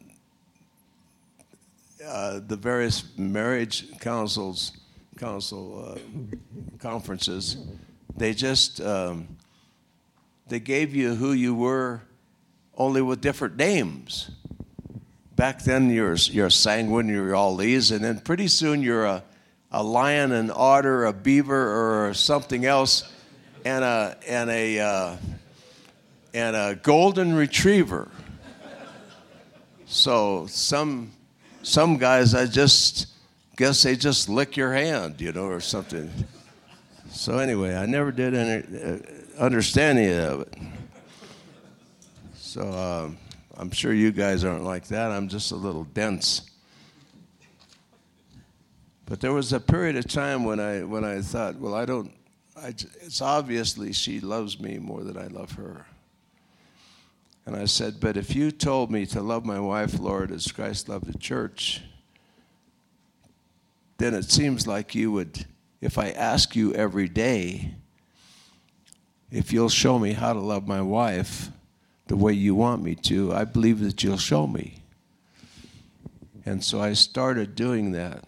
Speaker 1: uh, the various marriage councils, council uh, conferences, they just um, they gave you who you were, only with different names. Back then, you're you're sanguine, you're all these, and then pretty soon you're a a lion, an otter, a beaver, or something else, and a and a uh, and a golden retriever. So some some guys, I just guess they just lick your hand, you know, or something. So anyway, I never did any, uh, understand any of it. So, um, I'm sure you guys aren't like that. I'm just a little dense. But there was a period of time when I when I thought, well, I don't, I, it's obviously she loves me more than I love her. And I said, but if you told me to love my wife, Lord, as Christ loved the church, then it seems like you would, if I ask you every day, if you'll show me how to love my wife the way you want me to, I believe that you'll show me. And so I started doing that.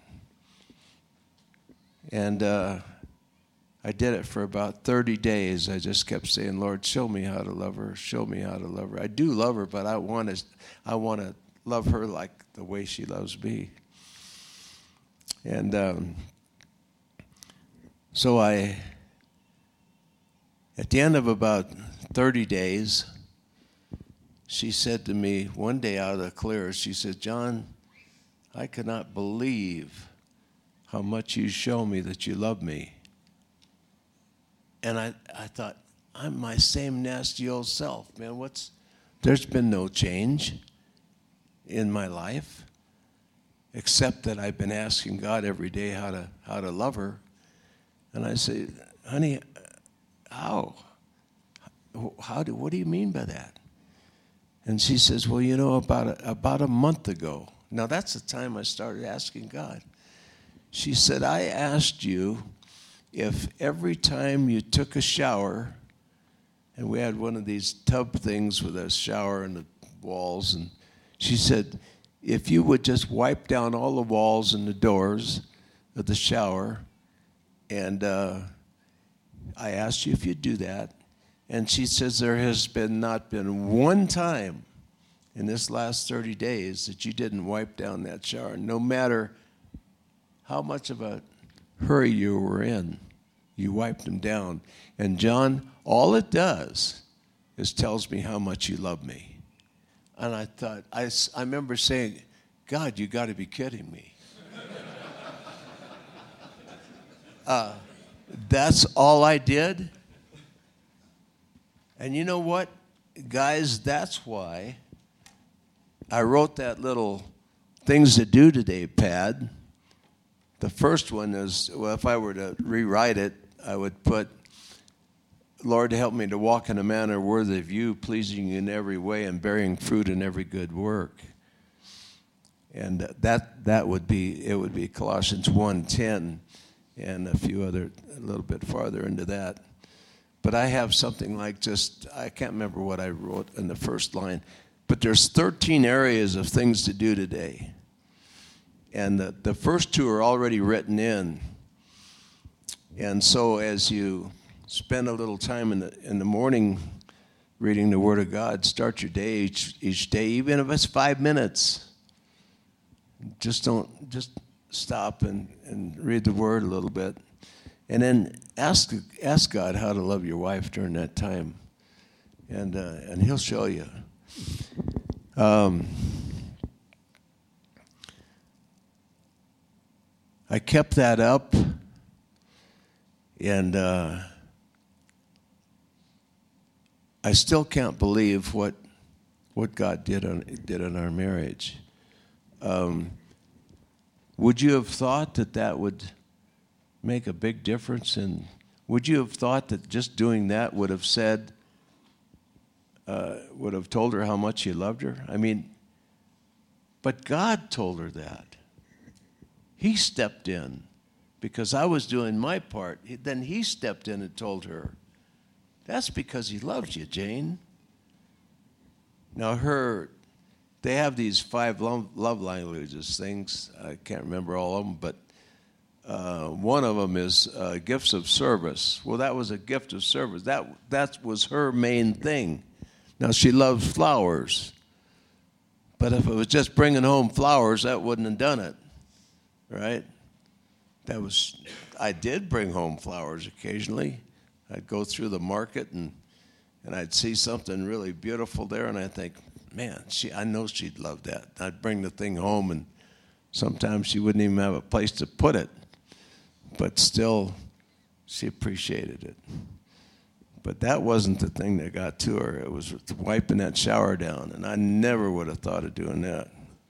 Speaker 1: And uh, I did it for about thirty days. I just kept saying, Lord, show me how to love her. Show me how to love her. I do love her, but I want to I want to love her like the way she loves me. And um, so I, at the end of about thirty days, she said to me one day out of the clear, she said, John, I cannot believe how much you show me that you love me. And I, I thought, I'm my same nasty old self, man. What's, there's been no change in my life, except that I've been asking God every day how to how to love her. And I say, honey, how? How do, what do you mean by that? And she says, well, you know, about a, about a month ago. Now, that's the time I started asking God. She said, I asked you if every time you took a shower, and we had one of these tub things with a shower and the walls, and she said, if you would just wipe down all the walls and the doors of the shower, and uh, I asked you if you'd do that, and she says there has been not been one time in this last thirty days that you didn't wipe down that shower, no matter how much of a hurry you were in, you wiped them down. And John, all it does is tells me how much you love me. And I thought, I, I remember saying, God, you got to be kidding me. uh, that's all I did. And you know what, guys, that's why I wrote that little things to do today pad. The first one is, well, if I were to rewrite it, I would put, Lord, help me to walk in a manner worthy of you, pleasing you in every way and bearing fruit in every good work. And that that would be, it would be Colossians one ten and a few other, a little bit farther into that. But I have something like just, I can't remember what I wrote in the first line, but there's thirteen areas of things to do today. And the, the first two are already written in. And so as you spend a little time in the in the morning reading the Word of God, start your day each, each day, even if it's five minutes. Just don't, just stop and, and read the Word a little bit. And then ask ask God how to love your wife during that time. And, uh, and He'll show you. Um, I kept that up, and uh, I still can't believe what what God did on did in our marriage. Um, would you have thought that that would make a big difference? And would you have thought that just doing that would have said, uh, would have told her how much you loved her? I mean, but God told her that. He stepped in because I was doing my part. Then he stepped in and told her, that's because he loves you, Jane. Now her, they have these five love languages things. I can't remember all of them, but uh, one of them is uh, gifts of service. Well, that was a gift of service. That, that was her main thing. Now she loves flowers. But if it was just bringing home flowers, that wouldn't have done it. Right? That was, I did bring home flowers occasionally. I'd go through the market and and I'd see something really beautiful there, and I'd think, man, she, I know she'd love that. I'd bring the thing home, and sometimes she wouldn't even have a place to put it, but still, she appreciated it. But that wasn't the thing that got to her. It was wiping that shower down, and I never would have thought of doing that.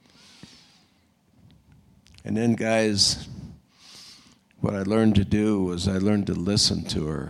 Speaker 1: And then, guys, what I learned to do was I learned to listen to her.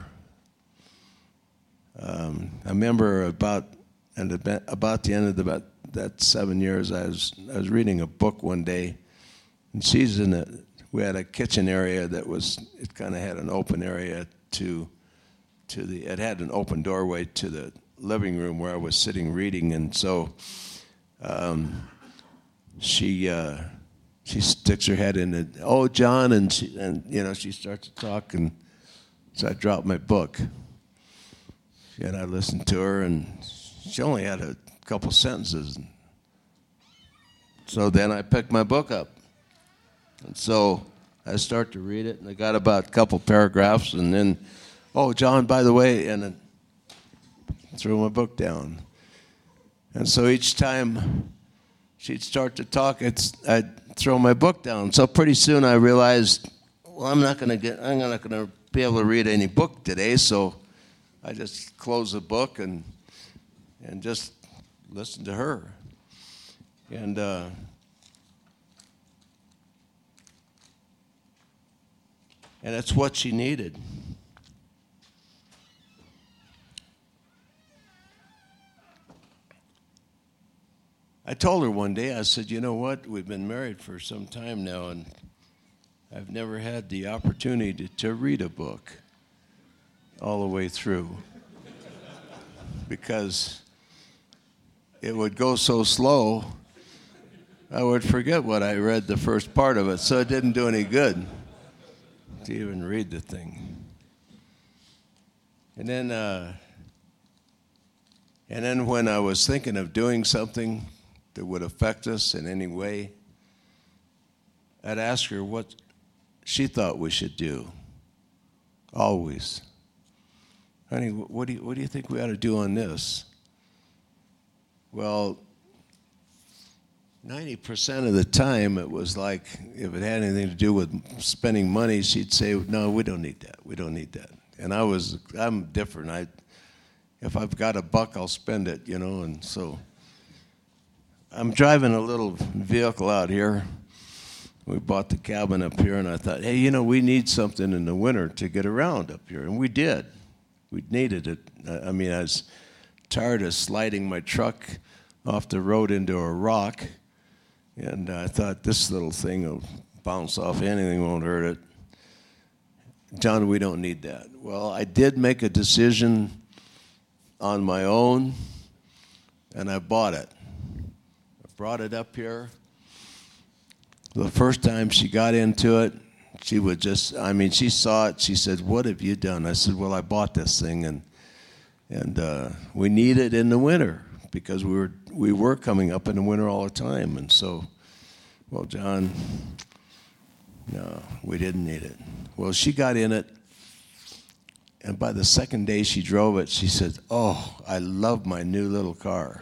Speaker 1: Um, I remember about and about the end of the, about that seven years, I was I was reading a book one day, and she's in a. We had a kitchen area that was it kind of had an open area to to the. It had an open doorway to the living room where I was sitting reading, and so um, she. Uh, She sticks her head in and, oh, John, and, she, and, you know, she starts to talk, and so I dropped my book. And I listened to her, and she only had a couple sentences. So then I picked my book up. And so I start to read it, and I got about a couple paragraphs, and then, oh, John, by the way, and then threw my book down. And so each time she'd start to talk, it's, I'd throw my book down. So pretty soon I realized, well, I'm not going to get, I'm not going to be able to read any book today. So I just closed the book and and just listened to her. And uh, and that's what she needed. I told her one day, I said, you know what, we've been married for some time now, and I've never had the opportunity to, to read a book all the way through because it would go so slow, I would forget what I read the first part of it, so it didn't do any good to even read the thing. And then, uh, and then when I was thinking of doing something that would affect us in any way, I'd ask her what she thought we should do. Always. Honey, what do you, what do you think we ought to do on this? Well, ninety percent of the time it was like, if it had anything to do with spending money, she'd say, no, we don't need that. We don't need that. And I was, I'm different. I, if I've got a buck, I'll spend it, you know, and so I'm driving a little vehicle out here. We bought the cabin up here, and I thought, hey, you know, we need something in the winter to get around up here, and we did. We needed it. I mean, I was tired of sliding my truck off the road into a rock, and I thought this little thing will bounce off anything, won't hurt it. John, we don't need that. Well, I did make a decision on my own, and I bought it. I brought it up here. The first time she got into it, she would just, I mean, she saw it. She said, what have you done? I said, well, I bought this thing, and and uh, we need it in the winter because we were we were coming up in the winter all the time. And so, well, John, no, we didn't need it. Well, she got in it, and by the second day she drove it, she said, oh, I love my new little car.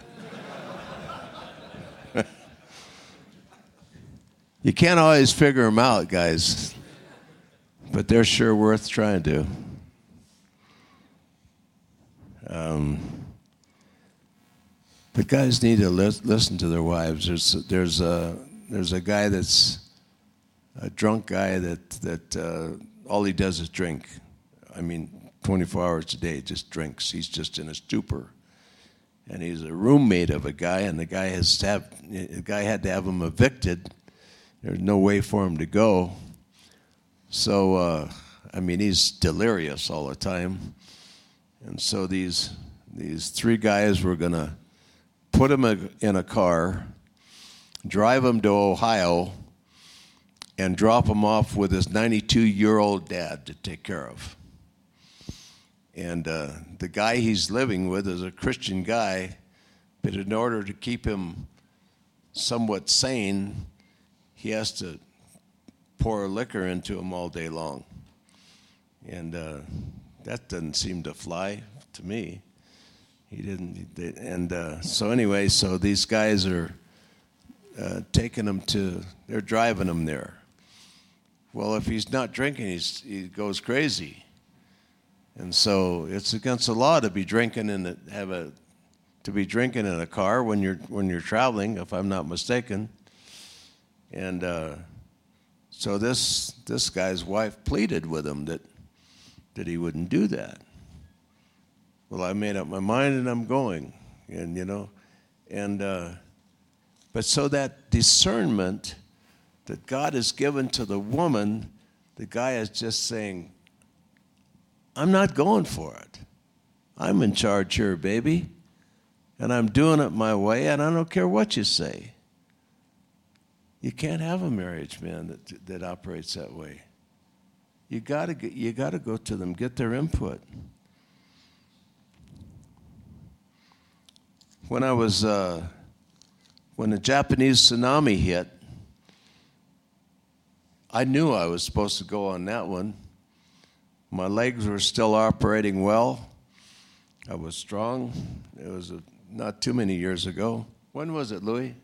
Speaker 1: You can't always figure them out, guys, but they're sure worth trying to. Um, but guys need to li- listen to their wives. There's there's a there's a guy that's a drunk guy that that uh, all he does is drink. I mean, twenty-four hours a day, just drinks. He's just in a stupor. And he's a roommate of a guy, and the guy has to have the guy had to have him evicted. There's no way for him to go. So, uh, I mean, he's delirious all the time. And so these these three guys were going to put him in a car, drive him to Ohio, and drop him off with his ninety-two-year-old dad to take care of. And uh, the guy he's living with is a Christian guy, but in order to keep him somewhat sane, he has to pour liquor into him all day long. And uh, that doesn't seem to fly to me. He didn't. They, and uh, so anyway, so these guys are uh, taking him to, they're driving him there. Well, if he's not drinking, he's, he goes crazy. And so it's against the law to be drinking in the, have a to be drinking in a car when you're when you're traveling, if I'm not mistaken. And uh, so this this guy's wife pleaded with him that that he wouldn't do that. Well, I made up my mind and I'm going, and you know, and uh, but so that discernment that God has given to the woman, the guy is just saying, I'm not going for it. I'm in charge here, baby, and I'm doing it my way, and I don't care what you say. You can't have a marriage, man, that that operates that way. You gotta get, you gotta go to them, get their input. When I was uh, when the Japanese tsunami hit, I knew I was supposed to go on that one. My legs were still operating well. I was strong. It was a, not too many years ago. When was it, Louis?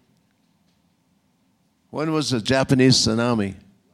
Speaker 1: When was the Japanese tsunami?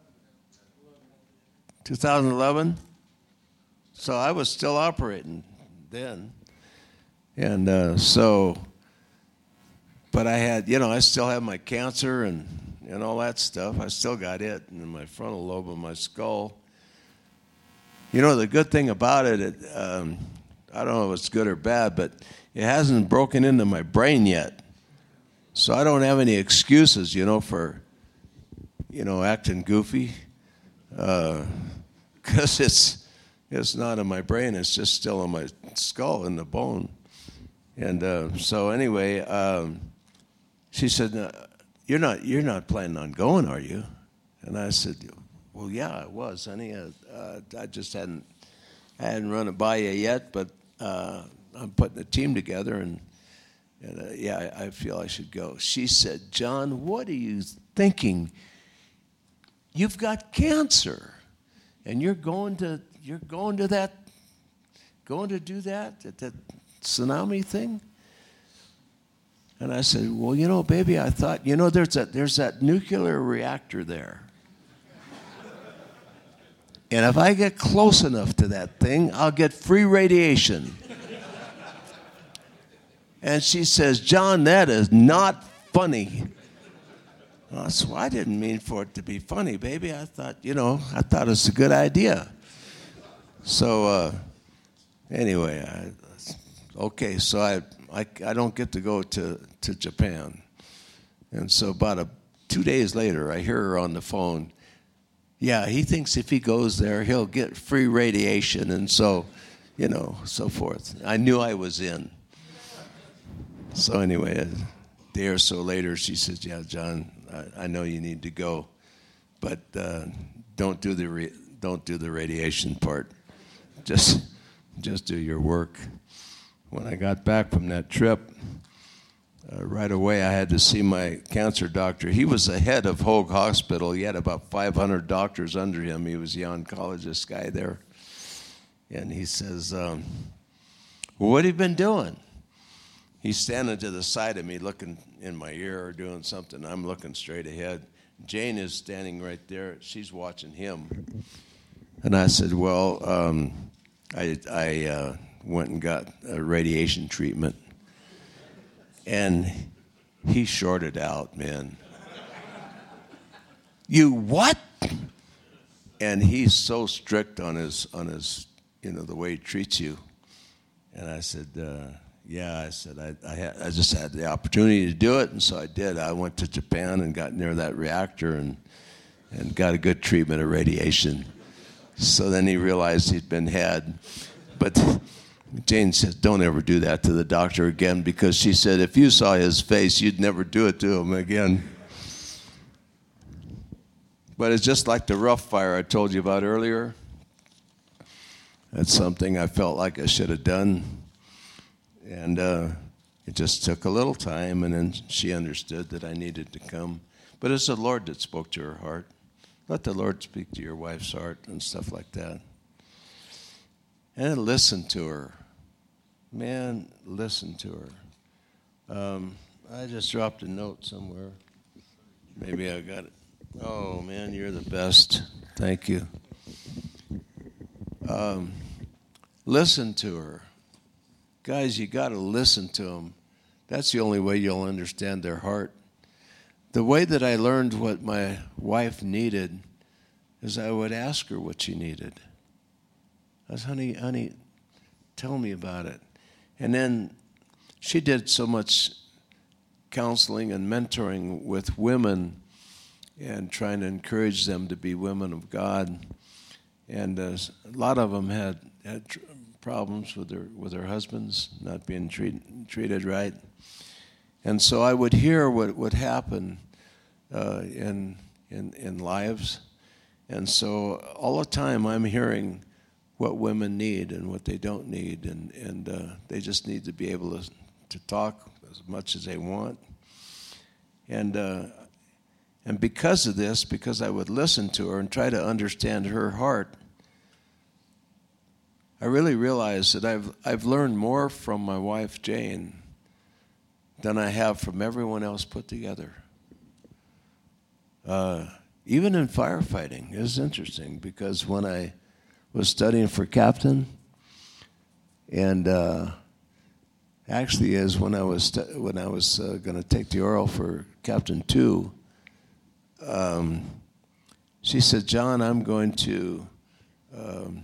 Speaker 1: two thousand eleven? So I was still operating then. And uh, so, but I had, you know, I still have my cancer and, and all that stuff. I still got it in my frontal lobe of my skull. You know, the good thing about it, it um, I don't know if it's good or bad, but it hasn't broken into my brain yet. So I don't have any excuses, you know, for, you know, acting goofy. Because uh, it's, it's not in my brain. It's just still in my skull, in the bone. And uh, so anyway, um, she said, no, you're not, you're not planning on going, are you? And I said, well, yeah, I was, honey. Uh, uh, I just hadn't, I hadn't run it by you yet, but uh, I'm putting a team together, and, and uh, yeah, I, I feel I should go. She said, John, what are you thinking? You've got cancer, and you're going to, you're going to that, going to do that, that, that tsunami thing? And I said, well, you know, baby, I thought, you know, there's that, there's that nuclear reactor there. And if I get close enough to that thing, I'll get free radiation. And she says, John, that is not funny. Well, so I didn't mean for it to be funny, baby. I thought, you know, I thought it was a good idea. So uh, anyway, I, okay, so I, I I don't get to go to, to Japan. And so about a, two days later, I hear her on the phone. Yeah, he thinks if he goes there, he'll get free radiation, and so, you know, so forth. I knew I was in. So anyway, a day or so later, she says, yeah, John, I, I know you need to go, but uh, don't do the re- don't do the radiation part. Just just do your work. When I got back from that trip, Uh, right away, I had to see my cancer doctor. He was the head of Hoag Hospital. He had about five hundred doctors under him. He was the oncologist guy there. And he says, um, well, what have you been doing? He's standing to the side of me looking in my ear or doing something. I'm looking straight ahead. Jane is standing right there. She's watching him. And I said, well, um, I, I uh, went and got a radiation treatment. And he shorted out, man. You what? And he's so strict on his, on his, you know, the way he treats you. And I said, uh, yeah, I said, I, I, had, I just had the opportunity to do it, and so I did. I went to Japan and got near that reactor and, and got a good treatment of radiation. So then he realized he'd been had. But Jane said, don't ever do that to the doctor again, because she said, if you saw his face, you'd never do it to him again. But it's just like the rough fire I told you about earlier. That's something I felt like I should have done. And uh, it just took a little time, and then she understood that I needed to come. But it's the Lord that spoke to her heart. Let the Lord speak to your wife's heart and stuff like that. And listen to her. Man, listen to her. Um, I just dropped a note somewhere. Maybe I got it. Oh, man, you're the best. Thank you. Um, listen to her. Guys, you got to listen to them. That's the only way you'll understand their heart. The way that I learned what my wife needed is I would ask her what she needed. I was, honey, honey, tell me about it. And then she did so much counseling and mentoring with women and trying to encourage them to be women of God. And uh, a lot of them had, had tr- problems with their with their husbands not being treat, treated right. And so I would hear what would happen uh, in, in in lives. And so all the time I'm hearing what women need and what they don't need, and, and uh, they just need to be able to, to talk as much as they want. And uh, and because of this, because I would listen to her and try to understand her heart, I really realized that I've I've learned more from my wife Jane than I have from everyone else put together. Uh, even in firefighting, it's interesting because when I was studying for captain, and uh, actually is when I was stu- when I was uh, going to take the oral for Captain Two. Um, she said, "John, I'm going to." Um,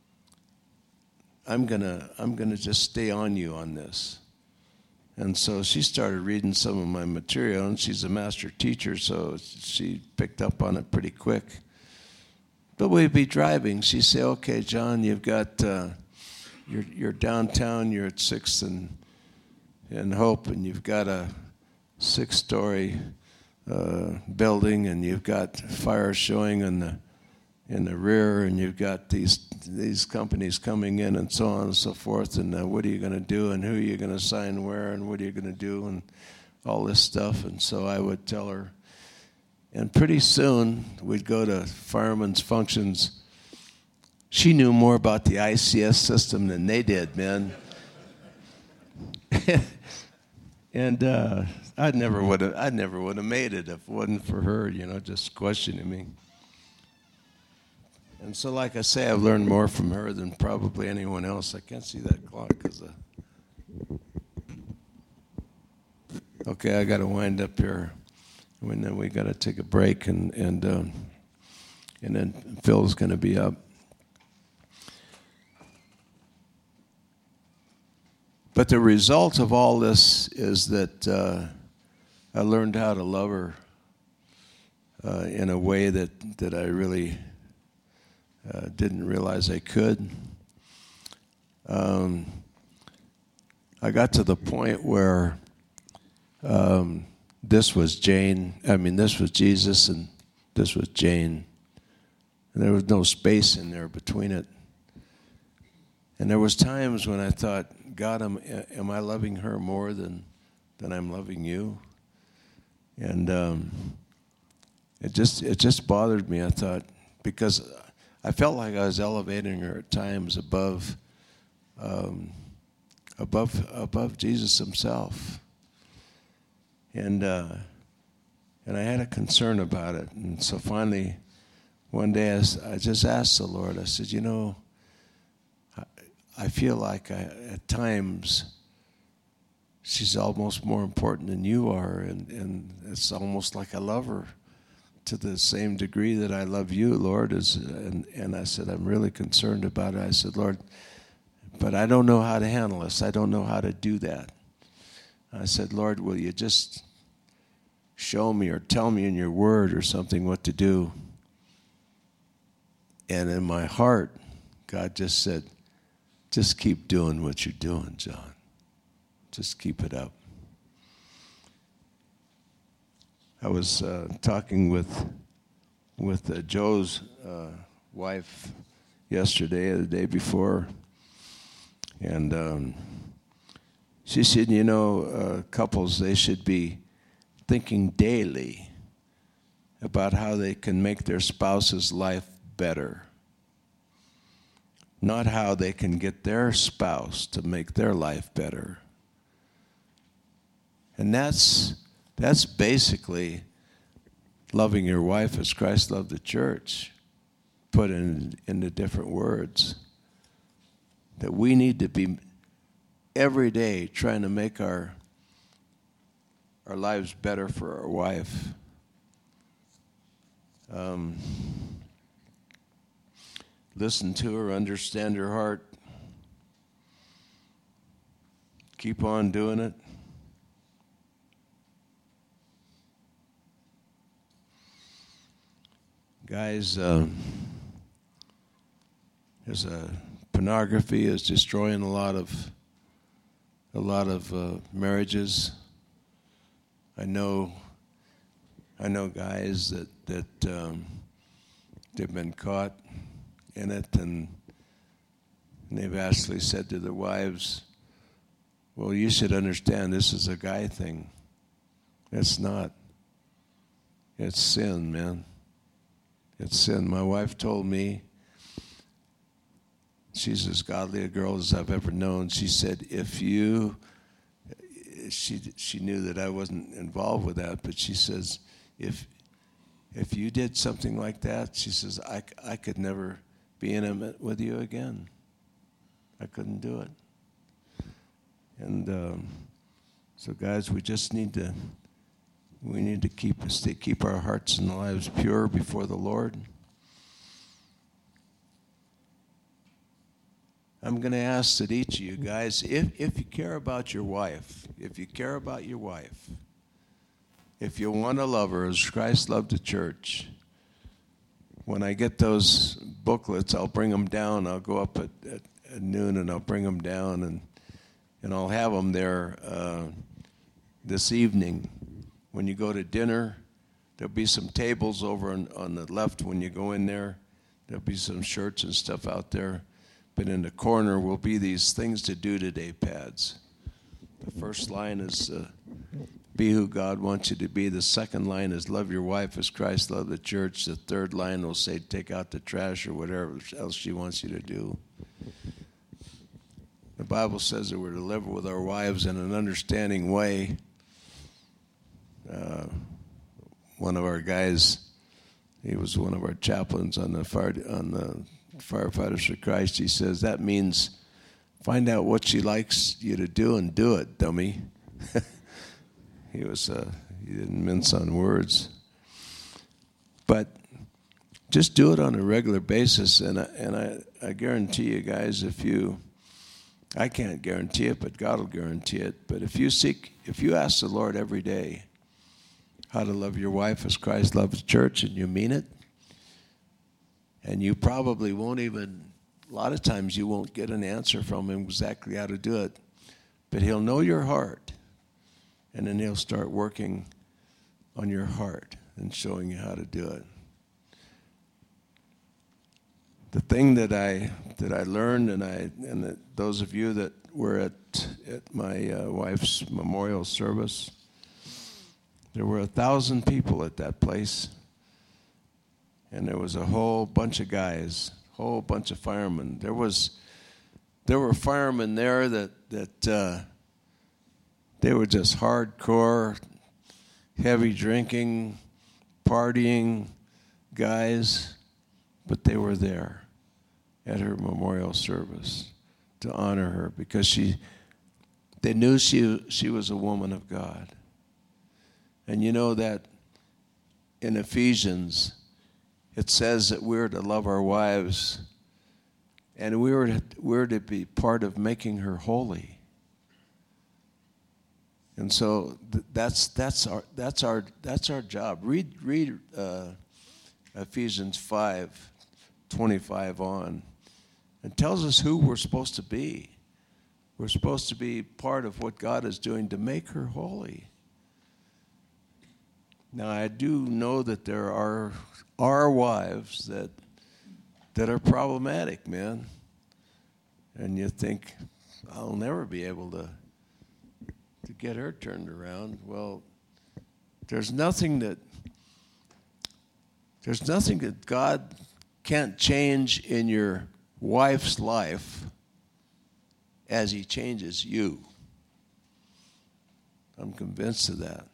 Speaker 1: I'm gonna I'm gonna just stay on you on this. And so she started reading some of my material, and she's a master teacher, so she picked up on it pretty quick. But we'd be driving. She'd say, "Okay, John, you've got uh, you're you're downtown. You're at Sixth and and Hope, and you've got a six-story uh, building, and you've got fire showing in the in the rear, and you've got these these companies coming in, and so on and so forth. And uh, what are you going to do, and who are you going to sign where, and what are you going to do, and all this stuff." And so I would tell her. And pretty soon, we'd go to firemen's functions. She knew more about the I C S system than they did, man. and uh, I never would have I never would have made it if it wasn't for her, you know, just questioning me. And so, like I say, I've learned more from her than probably anyone else. I can't see that clock because of... Okay, I got to wind up here. And then we got to take a break, and and um, and then Phil's going to be up. But the result of all this is that uh, I learned how to love her uh, in a way that that I really uh, didn't realize I could. Um, I got to the point where. Um, This was Jane, I mean, this was Jesus, and this was Jane. And there was no space in there between it. And there was times when I thought, God, am, am I loving her more than, than I'm loving you? And um, it just it just bothered me, I thought, because I felt like I was elevating her at times above um, above above Jesus himself. And uh, and I had a concern about it. And so finally, one day I, I just asked the Lord, I said, you know, I, I feel like I, at times she's almost more important than you are. And, and it's almost like I love her to the same degree that I love you, Lord. Is, and, and I said, I'm really concerned about it. I said, Lord, but I don't know how to handle this. I don't know how to do that. I said, Lord, will you just show me or tell me in your word or something what to do? And in my heart, God just said, just keep doing what you're doing, John. Just keep it up. I was uh, talking with with uh, Joe's uh, wife yesterday or the day before, and um, she said, you know, uh, couples, they should be thinking daily about how they can make their spouse's life better, not how they can get their spouse to make their life better. And that's that's basically loving your wife as Christ loved the church, put in into different words. that we need to be every day trying to make our our lives better for our wife. Um, listen to her, understand her heart. Keep on doing it. Guys, uh, there's a pornography is destroying a lot of a lot of uh, marriages. I know, I know guys that that um, they've been caught in it, and, and they've actually said to their wives, "Well, you should understand this is a guy thing. It's not. It's sin, man. It's sin." My wife told me, she's as godly a girl as I've ever known. She said, if you, she she knew that I wasn't involved with that, but she says, if if you did something like that, she says, I, I could never be intimate with you again. I couldn't do it. And um, so, guys, we just need to we need to keep stay, keep our hearts and lives pure before the Lord. I'm going to ask that each of you guys, if, if you care about your wife, if you care about your wife, if you want to love her as Christ loved the church, when I get those booklets, I'll bring them down. I'll go up at, at, at noon and I'll bring them down, and and I'll have them there uh, this evening. When you go to dinner, there'll be some tables over on, on the left when you go in there. There'll be some shirts and stuff out there. But in the corner will be these things to do today pads. The first line is uh, be who God wants you to be. The second line is love your wife as Christ loved the church. The third line will say take out the trash or whatever else she wants you to do. The Bible says that we're to live with our wives in an understanding way. Uh, one of our guys, he was one of our chaplains on the fire, on the Firefighters for Christ. He says that means find out what she likes you to do and do it, dummy. he was uh, he didn't mince on words, but just do it on a regular basis. And I, and I, I guarantee you guys, if you I can't guarantee it, but God will guarantee it. But if you seek, if you ask the Lord every day how to love your wife as Christ loves the church, and you mean it, and you probably won't even, a lot of times you won't get an answer from him exactly how to do it, but he'll know your heart, and then he'll start working on your heart and showing you how to do it. The thing that I that I learned, and I and that those of you that were at at my uh, wife's memorial service, there were a thousand people at that place, and there was a whole bunch of guys, whole bunch of firemen. There was there were firemen there that that uh, they were just hardcore, heavy drinking, partying guys, but they were there at her memorial service to honor her because she they knew she she was a woman of God. And you know that in Ephesians it says that we're to love our wives, and we're to, we're to be part of making her holy. And so th- that's that's our that's our that's our job. Read read uh, Ephesians five twenty-five on. It tells us who we're supposed to be. We're supposed to be part of what God is doing to make her holy. Now, I do know that there are are wives that that are problematic, man. And you think, I'll never be able to to get her turned around. Well, there's nothing that there's nothing that God can't change in your wife's life as he changes you. I'm convinced of that.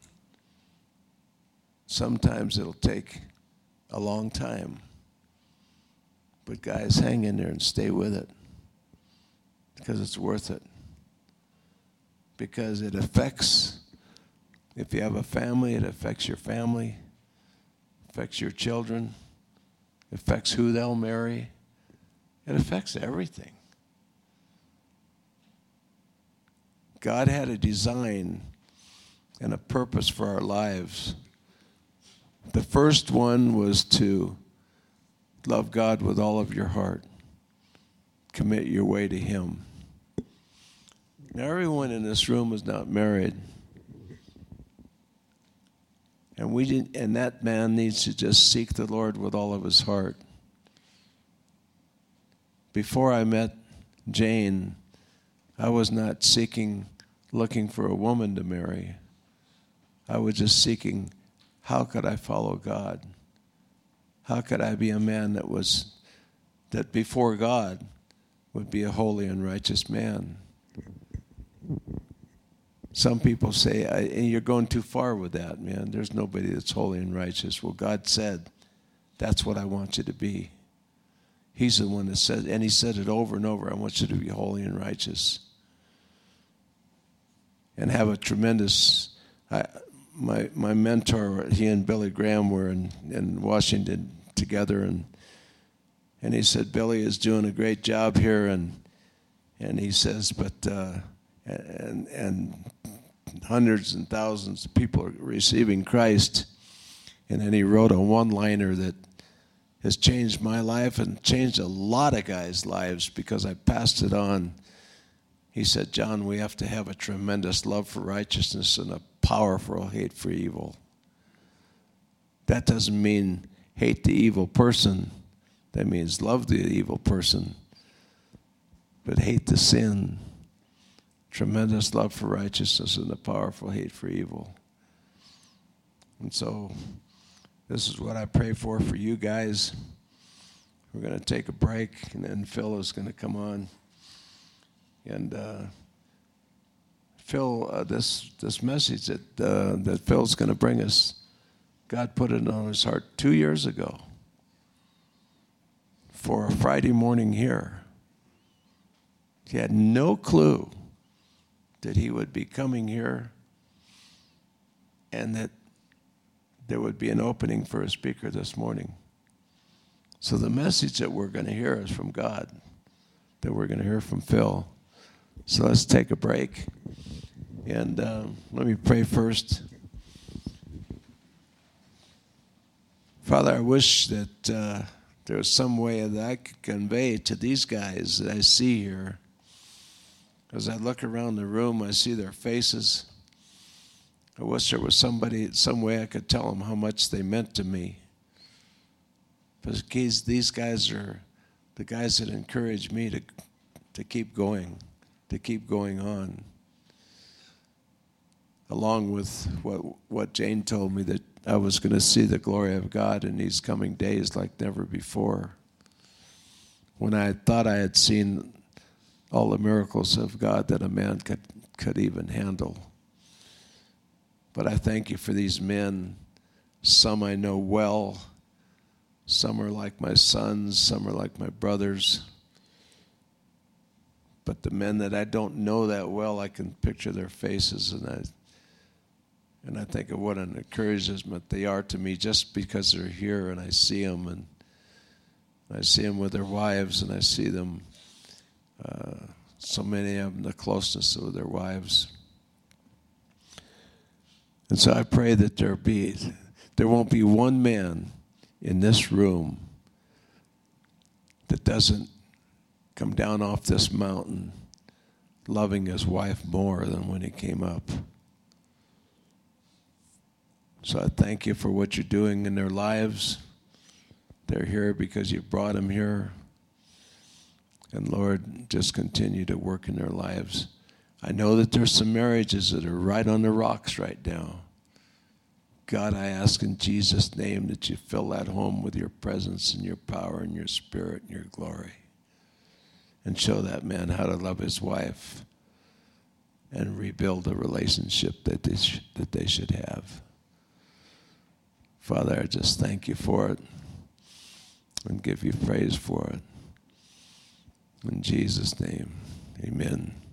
Speaker 1: Sometimes it'll take a long time. But guys, hang in there and stay with it. because it's worth it. Because it affects, if you have a family, it affects your family, affects your children, affects who they'll marry. It affects everything. God had a design and a purpose for our lives. The first one was to love God with all of your heart. Commit your way to Him. Now, everyone in this room is not married. And we didn't, and that man needs to just seek the Lord with all of his heart. Before I met Jane, I was not seeking, looking for a woman to marry. I was just seeking, how could I follow God? How could I be a man that was, that before God would be a holy and righteous man? Some people say, I, you're going too far with that, man. There's nobody that's holy and righteous. Well, God said, that's what I want you to be. He's the one that said, and He said it over and over, I want you to be holy and righteous. And have a tremendous, I, my my mentor, he and Billy Graham were in, in Washington together, and and he said, Billy is doing a great job here, and and he says, but, uh, and and hundreds and thousands of people are receiving Christ. And then he wrote a one-liner that has changed my life and changed a lot of guys' lives because I passed it on. He said, John, we have to have a tremendous love for righteousness and a powerful hate for evil. That doesn't mean hate the evil person. That means love the evil person, but hate the sin. Tremendous love for righteousness and a powerful hate for evil. And so this is what I pray for for you guys. We're going to take a break, and then Phil is going to come on. And uh, Phil, uh, this this message that uh, that Phil's going to bring us, God put it on his heart two years ago for a Friday morning here. He had no clue that he would be coming here and that there would be an opening for a speaker this morning. So the message that we're going to hear is from God, that we're going to hear from Phil. So let's take a break. And uh, let me pray first. Father, I wish that uh, there was some way that I could convey to these guys that I see here. As I look around the room, I see their faces. I wish there was somebody, some way I could tell them how much they meant to me. Because these guys are the guys that encourage me to to keep going, to keep going on. Along with what what Jane told me, that I was going to see the glory of God in these coming days like never before. When I thought I had seen all the miracles of God that a man could, could even handle. But I thank you for these men. Some I know well. Some are like my sons. Some are like my brothers. But the men that I don't know that well, I can picture their faces, and I and I think of what an encouragement they are to me just because they're here, and I see them, and I see them with their wives, and I see them. Uh, so many of them, the closeness of their wives. And so I pray that there be, there won't be one man in this room that doesn't come down off this mountain loving his wife more than when he came up. So I thank you for what you're doing in their lives. They're here because you brought them here. And Lord, just continue to work in their lives. I know that there's some marriages that are right on the rocks right now. God, I ask in Jesus' name that you fill that home with your presence and your power and your spirit and your glory. And show that man how to love his wife and rebuild a relationship that they, sh- that they should have. Father, I just thank you for it and give you praise for it. In Jesus' name, Amen.